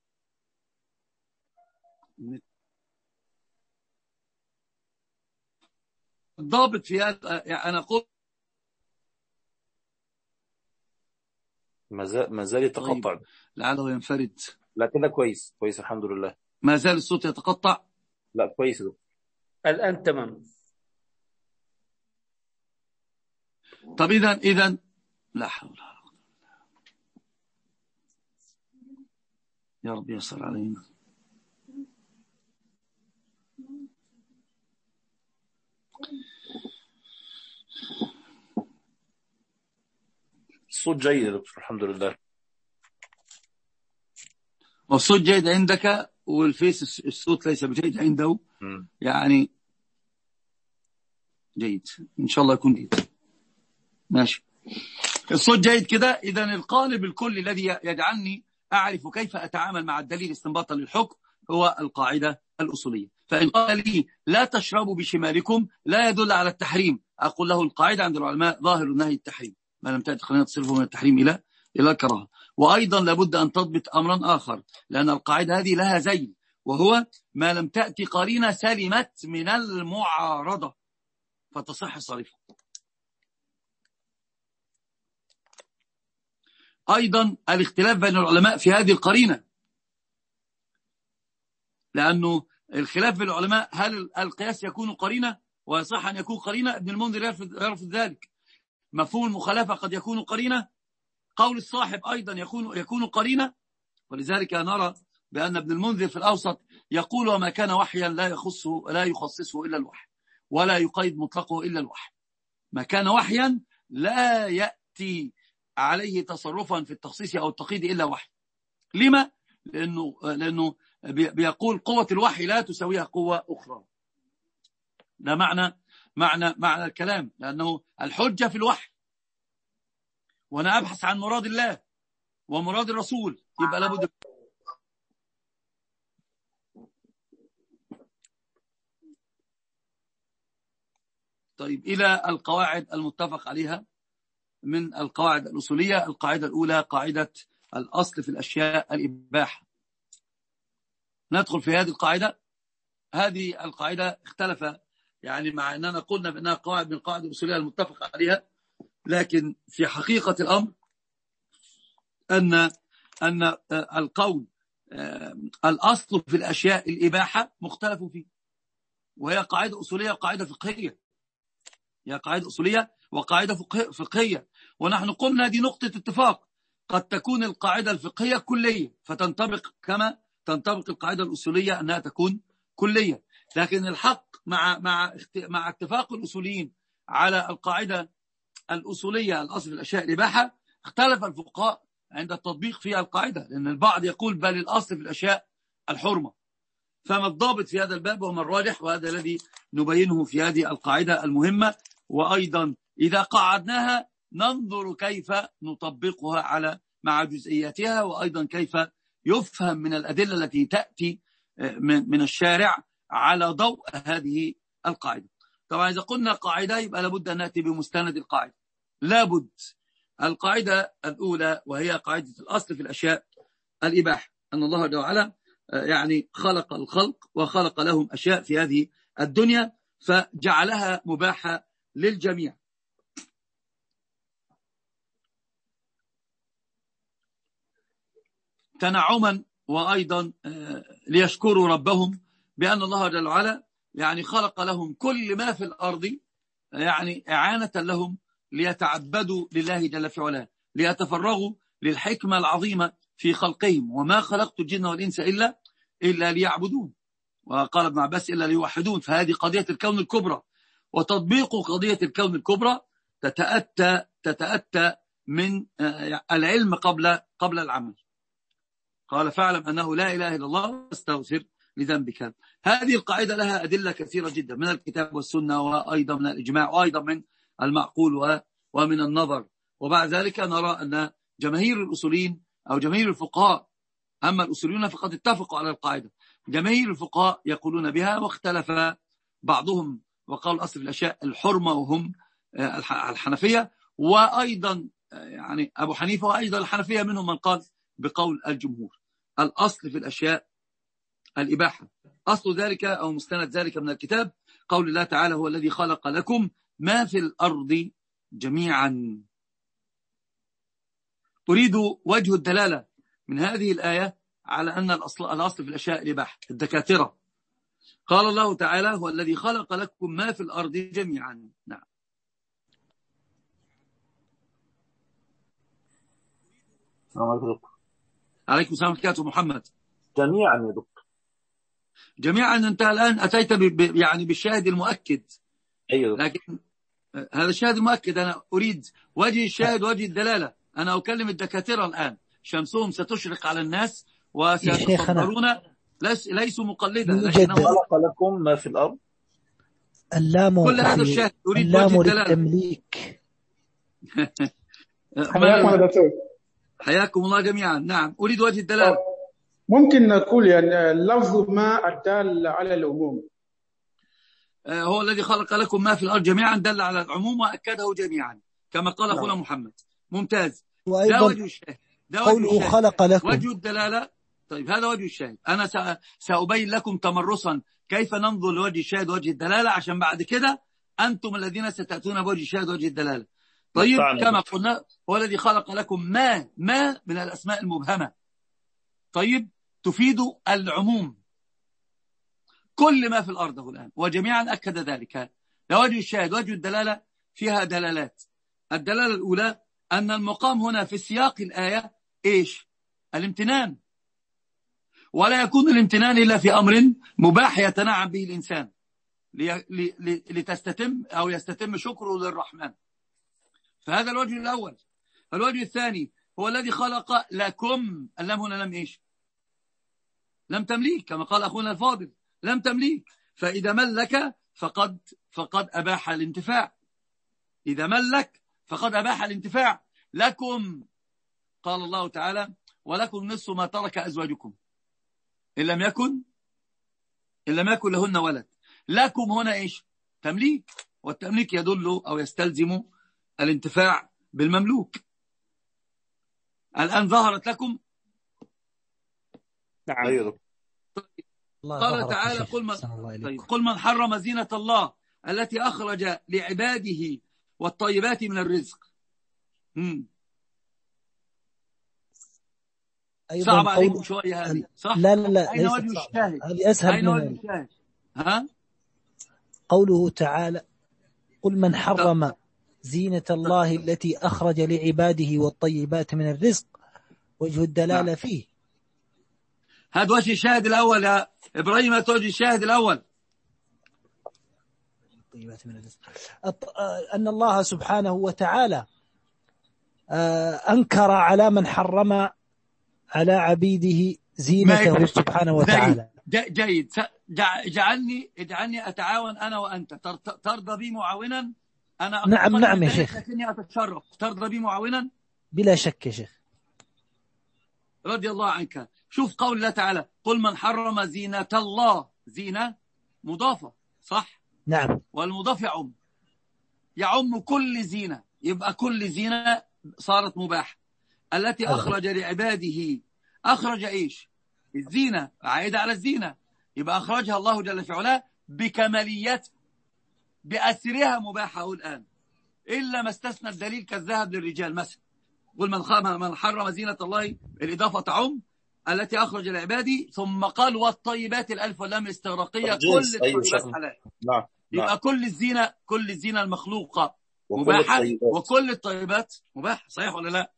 الضابط في هذا، يعني أنا قلت ما زال ما زال يتقطع. طيب. لعله ينفرد. لا كده كويس كويس الحمد لله. ما زال الصوت يتقطع. لا كويس يا دكتور. الآن تمام. طب إذا إذا لا حول ولا قوة يا رب يسر علينا. الصوت جيد يا دكتور الحمد لله. والصوت جيد عندك والفيس الصوت ليس بجيد عنده. م. يعني جيد إن شاء الله يكون جيد. ماشي، الصوت جيد كده. إذا القالب الكلي الذي يجعلني أعرف كيف أتعامل مع الدليل استنباطا للحكم هو القاعدة الأصولية. فإن قال لي لا تشربوا بشمالكم لا يدل على التحريم، أقول له القاعدة عند العلماء ظاهر النهي التحريم، ما لم تأتي قرينة تصرفه من التحريم إلى إلى الكراهة. وأيضا لابد أن تضبط أمرا آخر، لأن القاعدة هذه لها زي، وهو ما لم تأتي قرينة سلمت من المعارضة فتصح صرفه. أيضا الاختلاف بين العلماء في هذه القرينة، لأنه الخلاف بين العلماء هل القياس يكون قرينة ويصح أن يكون قرينة. ابن المنذر يرفض ذلك. مفهوم المخالفة قد يكون قرينة، قول الصاحب أيضا يكون يكون قرينة. ولذلك نرى بأن ابن المنذر في الأوسط يقول وما كان وحيا لا يخصه لا يخصصه إلا الوحي ولا يقيد مطلقه إلا الوحي. ما كان وحيا لا يأتي عليه تصرفا في التخصيص أو التقييد إلا وحي. لما؟ لأنه, لأنه بيقول قوة الوحي لا تساويها قوة أخرى. ده معنى معنى معنى الكلام، لأنه الحجة في الوحي، وأنا أبحث عن مراد الله ومراد الرسول، يبقى لابد. طيب إلى القواعد المتفق عليها من القواعد الأصولية. القاعدة الأولى قاعدة الأصل في الأشياء الإباحة. ندخل في هذه القاعدة. هذه القاعدة اختلف يعني مع أننا قلنا بأنها قواعد من القواعد الأصولية المتفق عليها، لكن في حقيقة الأمر أن أن القول الأصل في الأشياء الإباحة مختلف فيه، وهي قاعدة أصولية وقاعدة فقهية. هي قاعدة أصولية وقاعدة فقهية، ونحن قلنا دي نقطة اتفاق. قد تكون القاعدة الفقهية كلية فتنطبق كما تنطبق القاعدة الأصولية أنها تكون كلية، لكن الحق مع مع مع اتفاق الأصوليين على القاعدة الأصولية الأصل في الأشياء الإباحة، اختلف الفقهاء عند التطبيق فيها القاعدة، لأن البعض يقول بل الأصل في الأشياء الحرمة. فما الضابط في هذا الباب وما الراجح؟ وهذا الذي نبينه في هذه القاعدة المهمة. وأيضا إذا قعدناها ننظر كيف نطبقها على مع جزئياتها، وأيضا كيف يفهم من الأدلة التي تأتي من الشارع على ضوء هذه القاعدة. طبعا إذا قلنا قاعدة يبقى لابد أن نأتي بمستند القاعدة. لابد. القاعدة الأولى وهي قاعدة الأصل في الأشياء الإباحة، أن الله جل وعلا يعني خلق الخلق وخلق لهم أشياء في هذه الدنيا فجعلها مباحة للجميع. تنعما وأيضا ليشكروا ربهم بأن الله جل وعلا يعني خلق لهم كل ما في الأرض يعني إعانة لهم ليتعبدوا لله جل في علاه، ليتفرغوا للحكمة العظيمة في خلقهم. وما خلقت الجن والإنس إلا إلا ليعبدون. وقال ابن عباس إلا ليوحدون. فهذه قضية الكون الكبرى، وتطبيق قضية الكون الكبرى تتأتى تتأتى من العلم قبل قبل العمل. قال فاعلم أنه لا إله إلا الله واستغفر لذنبك. هذه القاعدة لها أدلة كثيرة جدا من الكتاب والسنة، وأيضا من الإجماع، وأيضا من المعقول ومن النظر. وبعد ذلك نرى أن جماهير الأصوليين أو جماهير الفقهاء، أما الأصوليون فقد اتفقوا على القاعدة، جماهير الفقهاء يقولون بها، واختلف بعضهم وقال الأصل في الأشياء الحرمة وهم الحنفية، وأيضا يعني أبو حنيفة، وأيضا الحنفية منهم من قال بقول الجمهور الأصل في الأشياء الإباحة. أصل ذلك أو مستند ذلك من الكتاب قول الله تعالى هو الذي خلق لكم ما في الأرض جميعا. أريد وجه الدلالة من هذه الآية على أن الأصل, الأصل في الأشياء الإباحة. الدكاترة قال الله تعالى هو الذي خلق لكم ما في الأرض جميعا. نعم. السلام عليكم دكتور. عليكم السلام ورحمة محمد. جميعا يا دكتور. جميعا أنت الآن أتيت ب... يعني بالشاهد المؤكد. أيوة. لكن هذا الشاهد المؤكد، أنا أريد وجه الشاهد وجه الدلالة. أنا أكلم الدكاترة الآن، شمسهم ستشرق على الناس وسيتصدرون، ليس ليسوا مقلدا. خلق لكم ما في الأرض. اللام كل هذا الشاهد أريد اللام وجه الدلالة. للتمليك. حياكم يا دكتور. حياكم الله جميعا. نعم أريد وجه الدلالة. ممكن نقول يعني اللفظ ما الدال على العموم. هو الذي خلق لكم ما في الأرض جميعا دل على العموم وأكده جميعا كما قال أخونا محمد. ممتاز. ده وجه الشاهد. ده قوله وجه خلق لكم. وجه الدلالة. طيب هذا وجه الشاهد. أنا سأبين لكم تمرسا كيف ننظر لوجه الشاهد ووجه الدلالة، عشان بعد كده أنتم الذين ستأتون بوجه الشاهد ووجه الدلالة. طيب كما قلنا هو الذي خلق لكم ما ما من الأسماء المبهمة، طيب تفيد العموم، كل ما في الأرض الآن وجميعا أكد ذلك. لوجه الشاهد وجه الدلالة فيها دلالات. الدلالة الأولى أن المقام هنا في سياق الآية إيش؟ الامتنان، ولا يكون الامتنان إلا في أمر مباح يتنعم به الإنسان لتستتم أو يستتم شكره للرحمن. فهذا الوجه الأول. الوجه الثاني هو الذي خلق لكم. اللام هنا لم إيش؟ لم تمليك، كما قال أخونا الفاضل لم تمليك. فإذا ملك فقد فقد أباح الانتفاع. إذا ملك فقد أباح الانتفاع. لكم قال الله تعالى ولكم نصف ما ترك أزواجكم إن لم يكن إن لم يكن لهن ولد. لكم هنا إيش؟ تمليك، والتمليك يدل أو يستلزم الانتفاع بالمملوك. الآن ظهرت لكم. نعم. أيوة. قال تعالى قل من, طيب قل من حرم زينة الله التي أخرج لعباده والطيبات من الرزق. مم. صعب عليكم شوية هذه صح؟ لا لا لا أين وجه الشاهد؟ هذه أسهل. أين وجه الشاهد؟ ها؟ قوله تعالى قل من حرم زينة الله التي أخرج لعباده والطيبات من الرزق، وجه الدلالة فيه. هذا وجه الشاهد الأول يا إبراهيم، هذا وجه الشاهد الأول. الطيبات من الرزق أن الله سبحانه وتعالى أنكر على من حرم على عبيده زينته سبحانه وتعالى. جيد. جعلني اجعلني أتعاون أنا وأنت. ترضى بي معاونا؟ أنا نعم نعم يا شيخ، لكني أتشرف. ترضى بي معاونا؟ بلا شك يا شيخ. رضي الله عنك. شوف قول الله تعالى قل من حرم زينة الله. زينة مضافة صح؟ نعم. والمضاف يعم يعم كل زينة، يبقى كل زينة صارت مباحة. التي أخرج لعباده، أخرج إيش؟ الزينة، عائدة على الزينة، يبقى أخرجها الله جل في علاه بكماليات بأسرها مباحة الآن، إلا ما استثنى الدليل كالذهب للرجال مثلا. قل من من حرم زينة الله، الإضافة تعم التي أخرج لعبادي، ثم قال والطيبات، الألف واللام الاستغراقية، كل الطيبات حلال. نعم. يبقى كل الزينة، كل الزينة المخلوقة مباحة، وكل الطيبات مباحة. صحيح ولا لا؟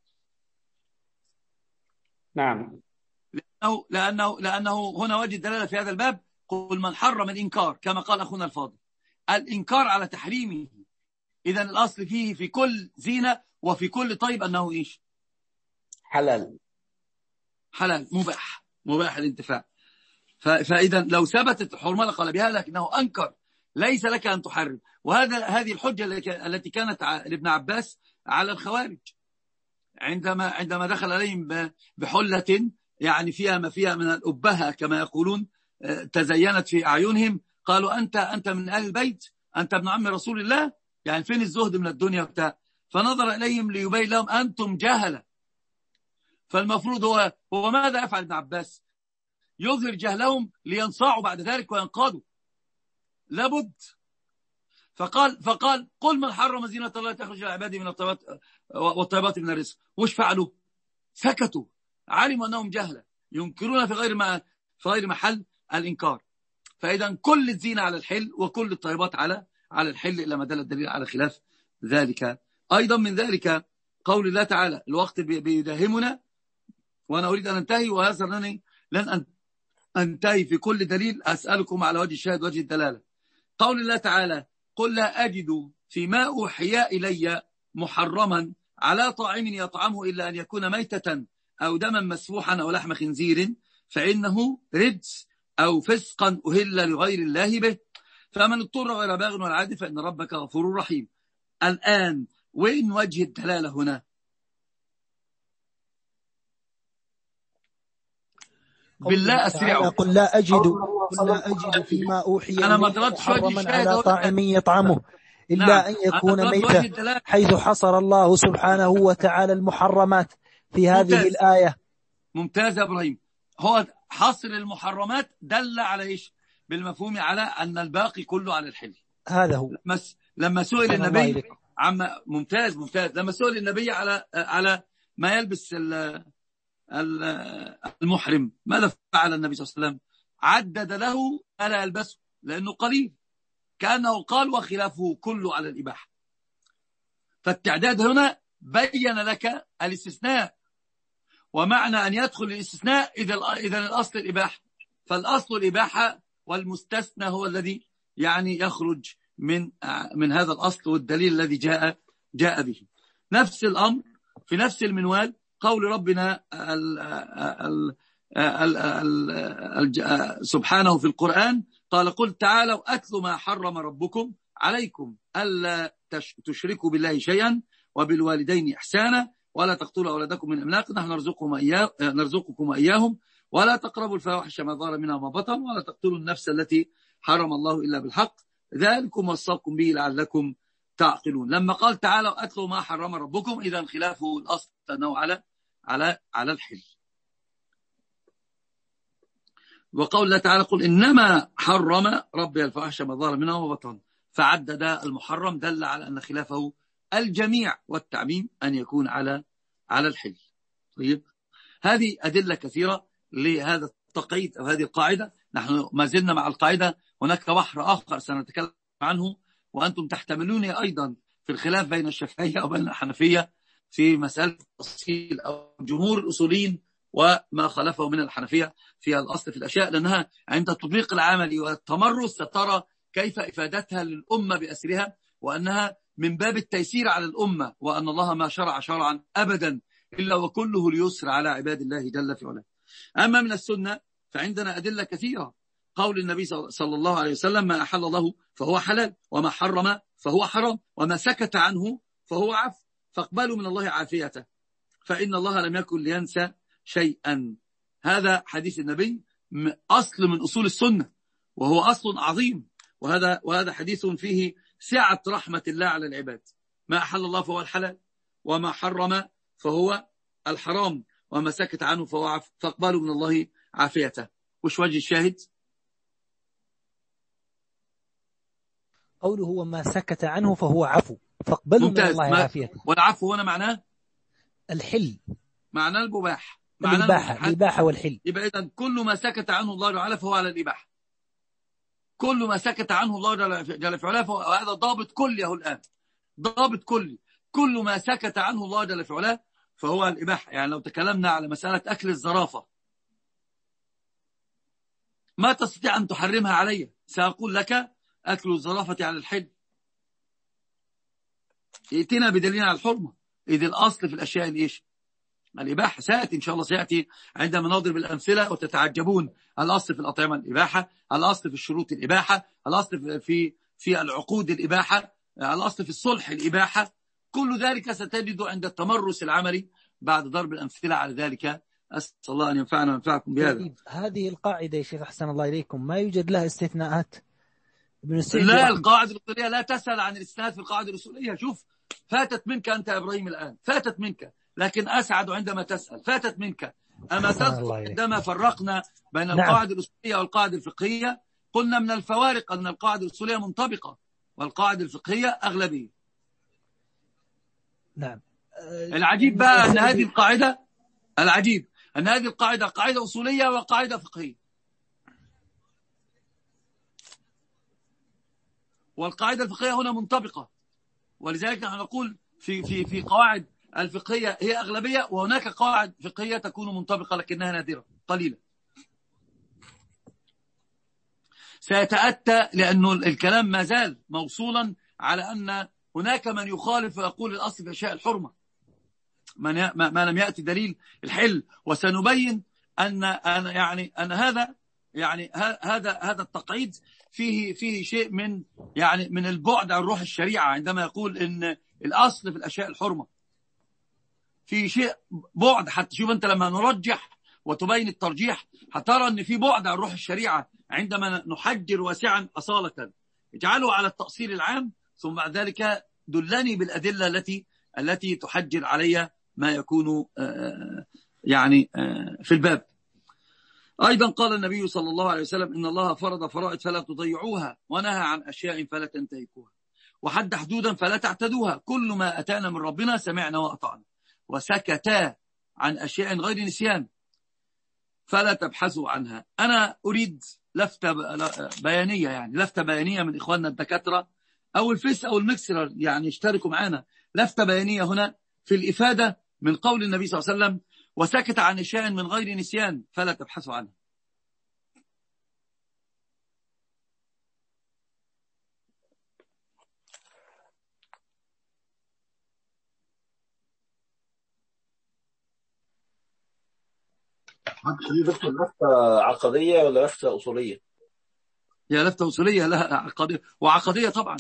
نعم. لأنه, لأنه, لأنه هنا وجه الدلالة في هذا الباب. قل من حرم الإنكار، كما قال أخونا الفاضل، الإنكار على تحريمه. إذن الأصل فيه في كل زينة وفي كل طيب أنه إيش؟ حلال. حلال مباح، مباح الانتفاع. فإذا لو ثبتت الحرمة لقال بها، لكنه أنكر، ليس لك أن تحرم. وهذا هذه الحجة التي كانت لابن عباس على الخوارج عندما عندما دخل عليهم بحلة يعني فيها ما فيها من الأبهة كما يقولون، تزينت في أعينهم، قالوا أنت أنت من أهل البيت، أنت ابن عم رسول الله، يعني فين الزهد من الدنيا بتاع. فنظر إليهم ليبين لهم أنتم جهلة. فالمفروض هو هو ماذا يفعل ابن عباس؟ يظهر جهلهم لينصاعوا بعد ذلك وينقادوا، لابد. فقال فقال قل من حرم زينة الله تخرج العباد من الطيبات والطيبات من الرزق. وش فعلوا؟ سكتوا، علموا أنهم جهلة ينكرون في غير ما في غير محل الإنكار. فإذا كل الزينة على الحل وكل الطيبات على على الحل، إلا ما دل الدليل على خلاف ذلك. أيضا من ذلك قول الله تعالى، الوقت بيداهمنا وأنا أريد أن أنتهي، وهذا أنني لن أنتهي في كل دليل، أسألكم على وجه الشاهد وجه الدلالة. قول الله تعالى قل لا أجد فيما أوحي إلي محرما على طاعم يطعمه إلا أن يكون ميتة أو دما مسفوحا أو لحم خنزير فإنه رجس أو فسقا أهل لغير الله به فمن اضطر غير باغ ولا عاد فإن ربك غفور رحيم. الآن وين وجه الدلالة هنا؟ بالله أسرعوا. قل لا أجد قل لا أجد فيما أوحي أنا ما ضربتش محرما على طاعم يطعمه إلا نعم. أن يكون ميتا، حيث حصر الله سبحانه وتعالى المحرمات في هذه ممتاز. الآية. ممتاز يا إبراهيم. هو حصر المحرمات دل على إيش؟ بالمفهوم على أن الباقي كله على الحل. هذا هو. لما سئل النبي عما ممتاز ممتاز لما سئل النبي على على ما يلبس المحرم، ماذا فعل النبي صلى الله عليه وسلم؟ عدد له ألا يلبسه لأنه قليل، كأنه قال وخلافه كله على الإباحة. فالتعداد هنا بين لك الاستثناء، ومعنى أن يدخل الاستثناء إذا الأصل الإباحة، فالأصل الإباحة والمستثنى هو الذي يعني يخرج من من هذا الأصل والدليل الذي جاء جاء به. نفس الأمر في نفس المنوال قول ربنا ال ال ال ال سبحانه في القرآن قال قل تعالوا أتلوا ما حرم ربكم عليكم ألا تشركوا بالله شيئا وبالوالدين إحسانا ولا تقتلوا أولادكم من إملاق نحن نرزقكم إياه نرزقكم وإياهم ولا تقربوا الفواحش ما ظهر منها وما بطن ولا تقتلوا النفس التي حرم الله إلا بالحق ذلكم وصاكم به لعلكم تعقلون. لما قال تعالى أتلوا ما حرم ربكم، إذا خلافه الأصل أنه على على على الحل. وقول الله تعالى قل إنما حرم ربي الفواحش ما ظهر منها وما بطن، فعدد المحرم دل على أن خلافه الجميع، والتعميم أن يكون على على الحل. طيب، هذه أدلة كثيرة لهذا التقييد أو هذه القاعدة. نحن ما زلنا مع القاعدة، هناك بحر آخر سنتكلم عنه، وأنتم تحتملوني أيضا في الخلاف بين الشافعية وبين الحنفية في مسألة التفصيل أو جمهور الأصوليين وما خلفه من الحنفية في الأصل في الأشياء، لأنها عند التطبيق العملي والتمرس سترى كيف إفادتها للأمة بأسرها، وأنها من باب التيسير على الأمة، وأن الله ما شرع شرعا أبدا إلا وكله ليسر على عباد الله جل في علاه. أما من السنة فعندنا أدلة كثيرة. قول النبي صلى الله عليه وسلم ما أحل الله فهو حلال، وما حرم فهو حرام، وما سكت عنه فهو عفو، فاقبلوا من الله عافيته، فإن الله لم يكن لينسى شيئا. هذا حديث النبي أصل من أصول السنة، وهو أصل عظيم، وهذا وهذا حديث فيه سعة رحمة الله على العباد. ما أحل الله فهو الحلال، وما حرم فهو الحرام، وما سكت عنه فهو عفو، فاقبلوا من الله عافيته. وش وجه الشاهد؟ قوله وما سكت عنه فهو عفو، فاقبلوا من الله عافيته. والعفو هنا معناه الحل، معناه البباح، معناه الإباحة، الإباحة والحل. يبقى إذن كل ما سكت عنه الله تعالى فهو على الإباحة، كل ما سكت عنه الله جل في علاه، وهذا ضابط كلي الآن، ضابط كلي، كل ما سكت عنه الله جل في علاه فهو الإباحة. يعني لو تكلمنا على مسألة أكل الزرافة، ما تستطيع أن تحرمها علي، سأقول لك أكل الزرافة على الحل، ائتنا بدليل على الحرمة، إذ الأصل في الأشياء الإيش؟ الإباحة. سيأتي إن شاء الله، سيأتي عندما نضرب الأمثلة وتتعجبون. الأصل في الأطعمة الإباحة، الأصل في الشروط الإباحة، الأصل في في العقود الإباحة، الأصل في الصلح الإباحة. كل ذلك ستجد عند التمرس العملي بعد ضرب الأمثلة على ذلك. أسأل الله أن ينفعنا وينفعكم بهذا. هذه القاعدة يا شيخ أحسن الله إليكم ما يوجد لها استثناءات؟ لا، القاعدة الأصولية لا تسأل عن الاستثناءات في القاعدة الأصولية. شوف، فاتت منك أنت يا إبراهيم الآن، فاتت منك، لكن أسعد عندما تسأل. فاتت منك. أما تذكر عندما فرقنا بين نعم. القاعدة الأصولية والقاعدة الفقهية، قلنا من الفوارق أن القاعدة الأصولية منطبقة والقاعدة الفقهية أغلبية. نعم. العجيب بقى أن هذه القاعدة، العجيب أن هذه القاعدة قاعدة أصولية وقاعدة فقهية، والقاعدة الفقهية هنا منطبقة. ولذلك نحن نقول في في في قواعد الفقهية هي أغلبية، وهناك قواعد فقهية تكون منطبقة لكنها نادرة قليلة. سيتأتى لأنه الكلام ما زال موصولا على أن هناك من يخالف ويقول الأصل في أشياء الحرمة ما, ما لم يأتي دليل الحل. وسنبين أن أن يعني أن هذا يعني هذا هذا التقعيد فيه فيه شيء من يعني من البعد عن روح الشريعة، عندما يقول إن الأصل في الأشياء الحرمة في شيء بعد. حتى شوف أنت لما نرجح وتبين الترجيح هترى أن في بعد عن روح الشريعة عندما نحجر واسعا أصالة. اجعله على التأصيل العام، ثم بعد ذلك دلني بالأدلة التي التي تحجر علي ما يكون يعني في الباب. أيضا قال النبي صلى الله عليه وسلم إن الله فرض فرائض فلا تضيعوها، ونهى عن أشياء فلا تنتهكوها، وحد حدودا فلا تعتدوها. كل ما أتانا من ربنا سمعنا وأطعنا، وسكتا عن أشياء غير نسيان فلا تبحثوا عنها. أنا أريد لفتة بيانية، يعني لفتة بيانية من إخواننا الدكاترة أو الفيس أو المكسر، يعني اشتركوا معنا. لفتة بيانية هنا في الإفادة من قول النبي صلى الله عليه وسلم وسكت عن أشياء من غير نسيان فلا تبحثوا عنها. لفتة عقدية ولا لفتة أصولية؟ هي لفتة أصولية، لا عقدية، وعقدية طبعا.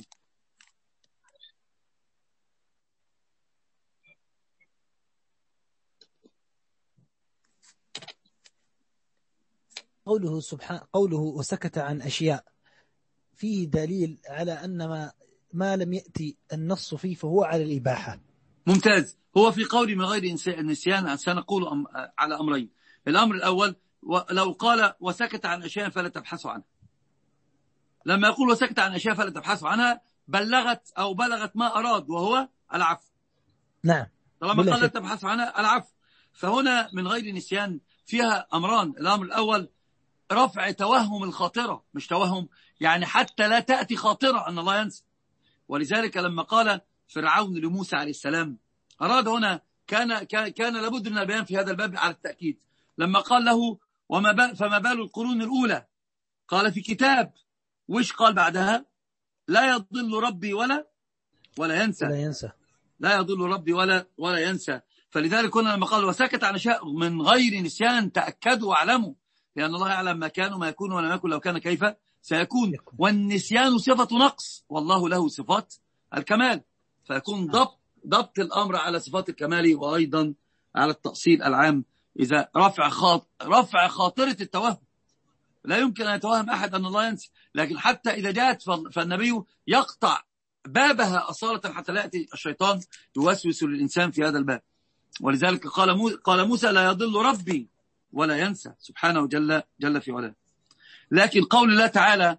قوله سبحانه قوله وسكت عن أشياء فيه دليل على أن ما, ما لم يأتي النص فيه فهو على الإباحة. ممتاز. هو في قولي من غير نسيان سنقول أم على أمرين. الأمر الأول، لو قال وسكت عن أشياء فلا تبحثوا عنها، لما يقول وسكت عن أشياء فلا تبحثوا عنها بلغت أو بلغت ما أراد وهو العفو. نعم. طالما قال لا تبحثوا عنها العفو، فهنا من غير نسيان فيها أمران. الأمر الأول رفع توهم الخاطرة، مش توهم يعني حتى لا تأتي خاطرة أن الله ينسى. ولذلك لما قال فرعون لموسى عليه السلام أراد هنا كان كان لابد من البيان في هذا الباب على التأكيد. لما قال له وما بال فما بال القرون الأولى، قال في كتاب، وش قال بعدها؟ لا يضل ربي ولا ولا ينسى لا ينسى لا يضل ربي ولا ولا ينسى. فلذلك كنا لما قال وسكت عن شيء من غير نسيان تأكدوا واعلموا، لأن الله يعلم ما كان وما يكون ولم يكن لو كان كيف سيكون. والنسيان صفة نقص والله له صفات الكمال، فيكون ضبط ضبط الأمر على صفات الكمال وأيضا على التأصيل العام. إذا رفع خاط رفع خاطرة التوهم، لا يمكن أن يتوهم أحد أن الله ينسى، لكن حتى إذا جاءت فالنبي يقطع بابها أصالة حتى لا يأتي الشيطان يوسوس للإنسان في هذا الباب. ولذلك قال مو قال موسى لا يضل ربي ولا ينسى سبحانه جل جل في علاه. لكن قول الله تعالى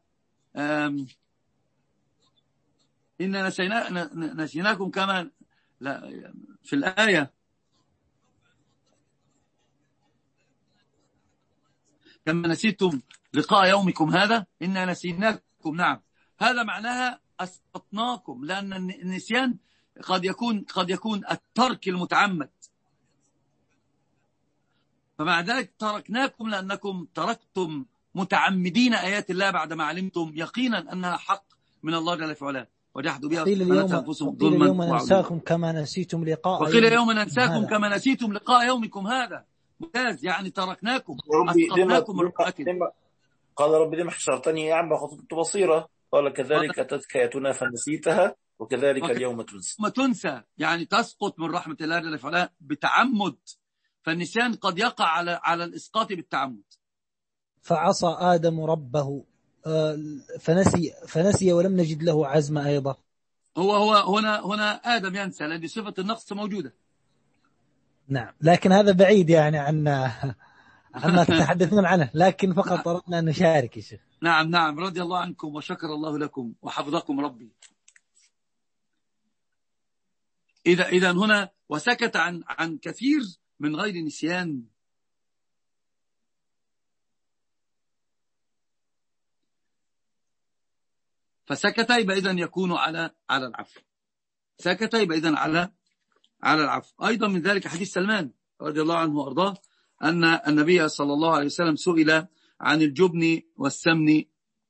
إن نسينا نسيناكم كما لا في الآية كما نسيتم لقاء يومكم هذا إنا نسيناكم، نعم هذا معناها أسقطناكم، لأن النسيان قد يكون قد يكون الترك المتعمد، فمع ذلك تركناكم لأنكم تركتم متعمدين آيات الله بعدما علمتم يقينا أنها حق من الله جل في علاه وجحدوا بها وقيل اليوم ننساكم كما نسيتم لقاء وقيل يوم ننساكم كما نسيتم لقاء يومكم هذا. ممتاز، يعني تركناكم أسقطناكم من رحمتنا. قال رب لما حشرتني يا عم وكنت بصيرا، قال كذلك أتتك آياتنا فنسيتها وكذلك وك... اليوم تنسى. ما تنسى يعني تسقط من رحمة الله جل في علاه بتعمد، فالنسيان قد يقع على على الإسقاط بالتعمد. فعصى آدم ربه فنسي فنسي ولم نجد له عزم أيضا. هو هو هنا هنا آدم ينسى لأن صفة النقص موجودة. نعم، لكن هذا بعيد يعني عن عما تتحدثون عنه، لكن فقط أردنا أن نشارك يا شيخ. نعم نعم، رضي الله عنكم وشكر الله لكم وحفظكم ربي. إذا إذا هنا وسكت عن عن كثير من غير نسيان. فسكت يبقى إذن يكون على على العفو، سكت يبقى إذن على على العفو. أيضا من ذلك حديث سلمان رضي الله عنه وأرضاه أن النبي صلى الله عليه وسلم سئل عن الجبن والسمن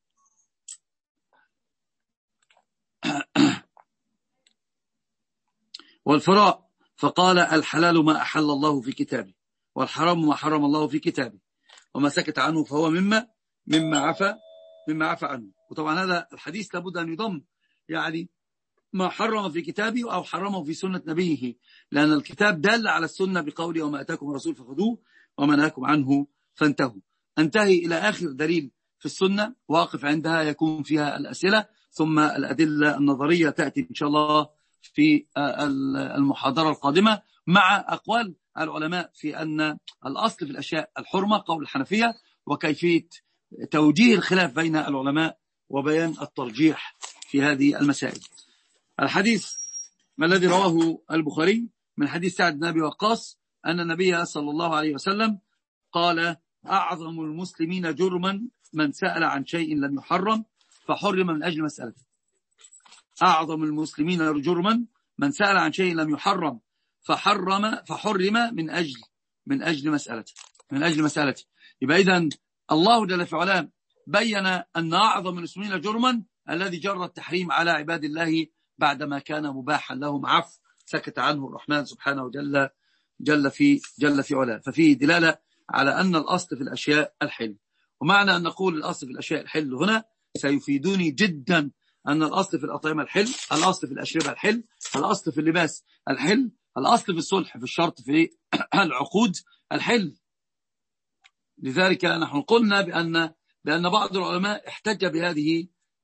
والفراء، فقال الحلال ما أحل الله في كتابه والحرام ما حرم الله في كتابه وما سكت عنه فهو مما مما عفى مما عفى عنه. وطبعا هذا الحديث لابد أن يضم يعني ما حرم في كتابه أو حرمه في سنة نبيه، لأن الكتاب دل على السنة بقوله وما أتاكم الرسول فخذوه وما نهاكم عنه فانتهوا. انتهي إلى آخر دليل في السنة، واقف عندها يكون فيها الأسئلة، ثم الأدلة النظرية تأتي إن شاء الله في المحاضرة القادمة مع أقوال العلماء في أن الأصل في الأشياء الحرمة قول الحنفية، وكيفية توجيه الخلاف بين العلماء وبيان الترجيح في هذه المسائل. الحديث ما الذي رواه البخاري من حديث سعد بن أبي وقاص أن النبي صلى الله عليه وسلم قال أعظم المسلمين جرما من سأل عن شيء لم يحرم فحرم من أجل مسألته. أعظم المسلمين جرما من سأل عن شيء لم يحرم فحرم فحرم من أجل من أجل مسألته من أجل مسألته. يبقى إذن الله جل في علاه بين أن أعظم المسلمين جرما الذي جر التحريم على عباد الله بعدما كان مباحا لهم عفو سكت عنه الرحمن سبحانه جل جل في جل في علاه. ففيه دلالة على أن الأصل في الأشياء الحل، ومعنى أن نقول الأصل في الأشياء الحل هنا سيفيدني جدا أن الأصل في الأطعمة الحل، الأصل في الأشربة الحل، الأصل في اللباس الحل، الأصل في الصلح في الشرط في العقود الحل. لذلك نحن قلنا بأن بأن بعض العلماء احتج بهذه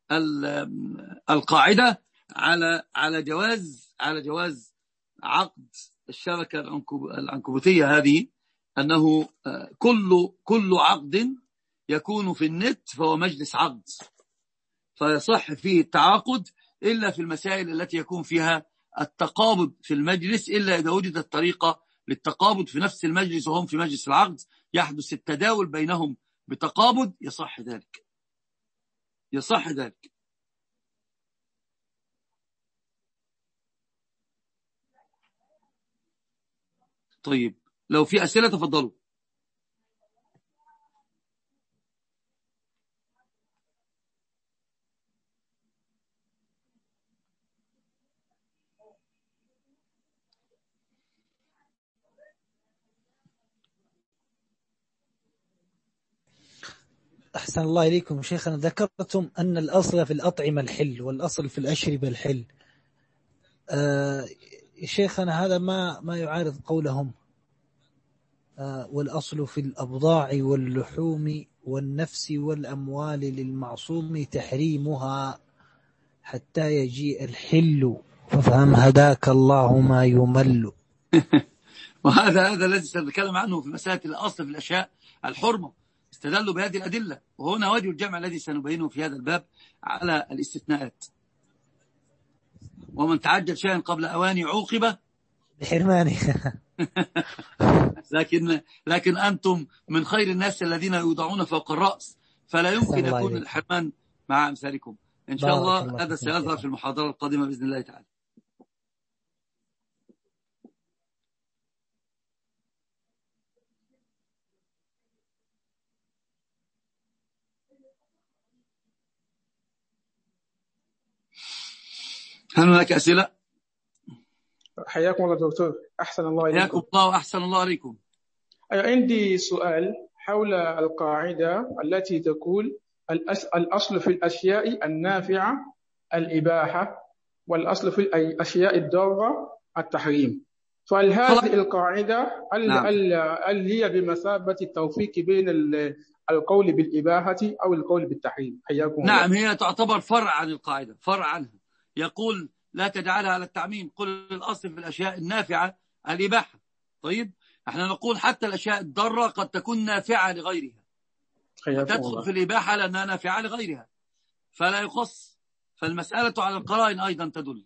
القاعدة على على جواز على جواز عقد الشبكة العنكبوتية هذه، أنه كل كل عقد يكون في النت فهو مجلس عقد، فيصح فيه التعاقد إلا في المسائل التي يكون فيها التقابض في المجلس، إلا إذا وجدت طريقة للتقابض في نفس المجلس وهم في مجلس العقد يحدث التداول بينهم بتقابض، يصح ذلك يصح ذلك. طيب لو في أسئلة تفضلوا. أحسن الله إليكم شيخنا، ذكرتم أن الأصل في الأطعمة الحل والأصل في الأشربة الحل. آه شيخنا هذا ما ما يعارض قولهم آه والأصل في الأبضاع واللحوم والنفس والأموال للمعصوم تحريمها حتى يجيء الحل فافهم هداك الله ما يمل. وهذا هذا الذي سنتكلم عنه في مسألة الأصل في الأشياء الحرمة، استدلوا بهذه الأدلة، وهنا وجه الجمع الذي سنبينه في هذا الباب على الاستثناءات. ومن تعجل شيئا قبل أواني عوقب بحرمانه. لكن لكن أنتم من خير الناس الذين يوضعون فوق الرأس، فلا يمكن يكون الحرمان مع أمثالكم إن شاء الله. الله هذا سيظهر في المحاضرة القادمة بإذن الله تعالى. هل هناك أسئلة؟ حياكم الله دكتور، أحسن الله إليكم. حياكم الله وأحسن الله عليكم. عندي سؤال حول القاعدة التي تقول الأصل في الأشياء النافعة الإباحة والأصل في الأشياء الضارة التحريم. فهل هذه القاعدة هل هي بمثابة التوفيق بين القول بالإباحة أو القول بالتحريم؟ حياكم الله. نعم، هي تعتبر فرع عن القاعدة، فرع عنها. يقول لا تجعلها على التعميم، قل الأصل في الأشياء النافعة الإباحة. طيب احنا نقول حتى الأشياء الضارة قد تكون نافعة لغيرها، تدخل في الإباحة لأنها نافعة لغيرها فلا يخص، فالمسألة على القرائن أيضا تدل.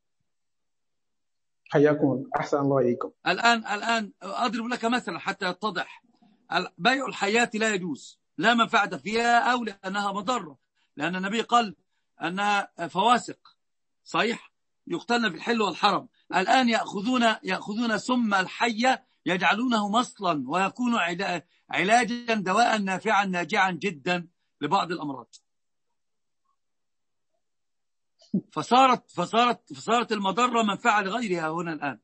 حياكم، أحسن الله إليكم. الآن الآن أضرب لك مثلا حتى يتضح. بيع الحياة لا يجوز، لا منفعة فيها أو لأنها مضرة، لأن النبي قال أنها فواسق، صحيح، يقتلن في الحل والحرم. الآن يأخذون يأخذون سم الحية يجعلونه مصلا ويكون علاجا دواء نافعا ناجعا جدا لبعض الأمراض. فصارت فصارت فصارت المضرة منفعة لغيرها هنا الآن.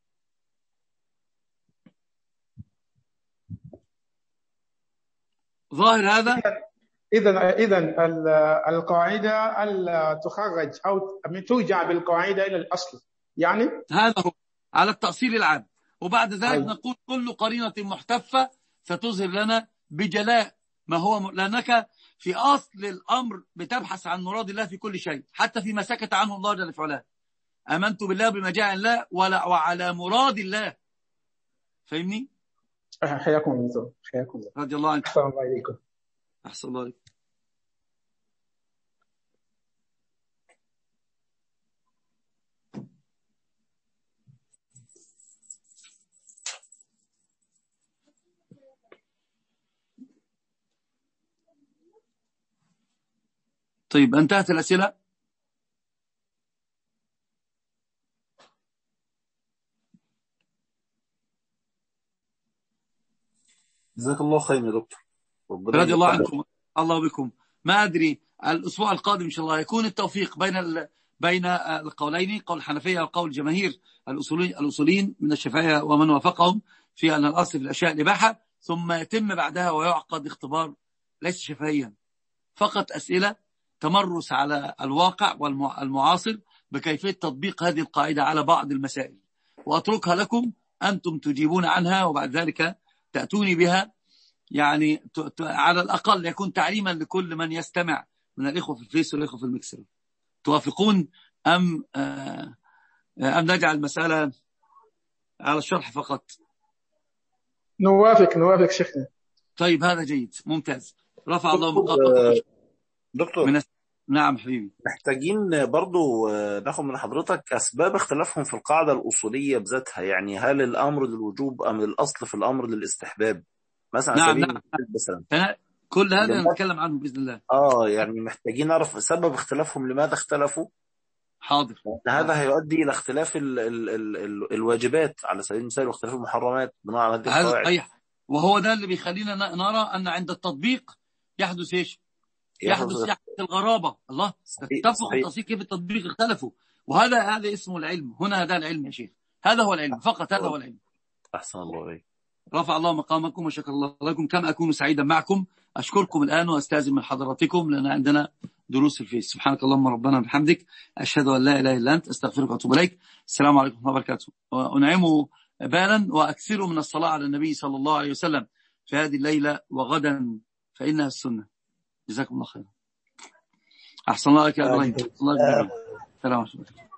ظاهر هذا؟ إذا إذا القاعدة ألا تخرج أو ترجع بالقاعدة إلى الأصل، يعني هذا هو على التأصيل العام. وبعد ذلك أي. نقول كل قرينة محتفة ستظهر لنا بجلاء ما هو م... لأنك في أصل الأمر بتبحث عن مراد الله في كل شيء، حتى فيما سكت عنه الله جل وعلا. آمنت بالله بما جاء الله ولا وعلى مراد الله. فهمني؟ حياكم الله. حياكم الله. رضي الله عنك. أحسن الله إليكم. أحسن الله عليكم. طيب انتهت الأسئلة؟ جزاك الله خير يا دكتور. رضي الله عنكم. الله بكم. ما أدري الأسبوع القادم إن شاء الله يكون التوفيق بين ال... بين القولين، قول الحنفية وقول جماهير الأصولين الأصولين من الشافعية ومن وافقهم في أن الأصل في الأشياء الإباحة، ثم يتم بعدها ويعقد اختبار ليس شفهيا، فقط أسئلة تمرس على الواقع والمعاصر بكيفية تطبيق هذه القاعدة على بعض المسائل، وأتركها لكم أنتم تجيبون عنها، وبعد ذلك تأتوني بها، يعني على الأقل يكون تعليما لكل من يستمع من الإخوة في الفيس والإخوة في المكسر. توافقون أم آه أم نجعل المسألة على الشرح فقط؟ نوافق نوافق شيخنا. طيب هذا جيد ممتاز. رفع الله دكتور مقامكم. دكتور من... نعم حبيبي. محتاجين برضو ناخد من حضرتك أسباب اختلافهم في القاعدة الأصولية بذاتها، يعني هل الأمر للوجوب أم الأصل في الأمر للاستحباب مثلا؟ نعم سبيل نعم مثلا أنا كل هذا لما... نتكلم عنه بإذن الله. آه يعني محتاجين نعرف سبب اختلافهم، لماذا اختلفوا. حاضر. هذا هيؤدي إلى اختلاف ال... ال... ال... ال... الواجبات على سبيل المثال، واختلاف المحرمات بناء على هذه هذا القواعد. صحيح، وهو ده اللي بيخلينا نرى أن عند التطبيق يحدث إيش؟ يحدث يحدث الغرابة. الله اتفقوا التصديق كيف التطبيق اختلفوا، وهذا هذا اسمه العلم. هنا هذا العلم يا شيخ، هذا هو العلم فقط، هذا هو العلم. أحسن الله عليك. رفع الله مقامكم وشكر الله لكم. كم أكون سعيدا معكم. أشكركم الآن وأستاذن من حضراتكم لأن عندنا دروس الفيس. سبحانك اللهم ربنا بحمدك، أشهد أن لا إله إلا أنت، أستغفرك وأتوب إليك. السلام عليكم ورحمة الله وبركاته. وأنعموا بالا وأكثروا من الصلاة على النبي صلى الله عليه وسلم في هذه الليلة وغدا فإنها السنة. جزاكم الله خيرا. أحسن الله لك يا إبراهيم. الله يبارك. السلام عليكم.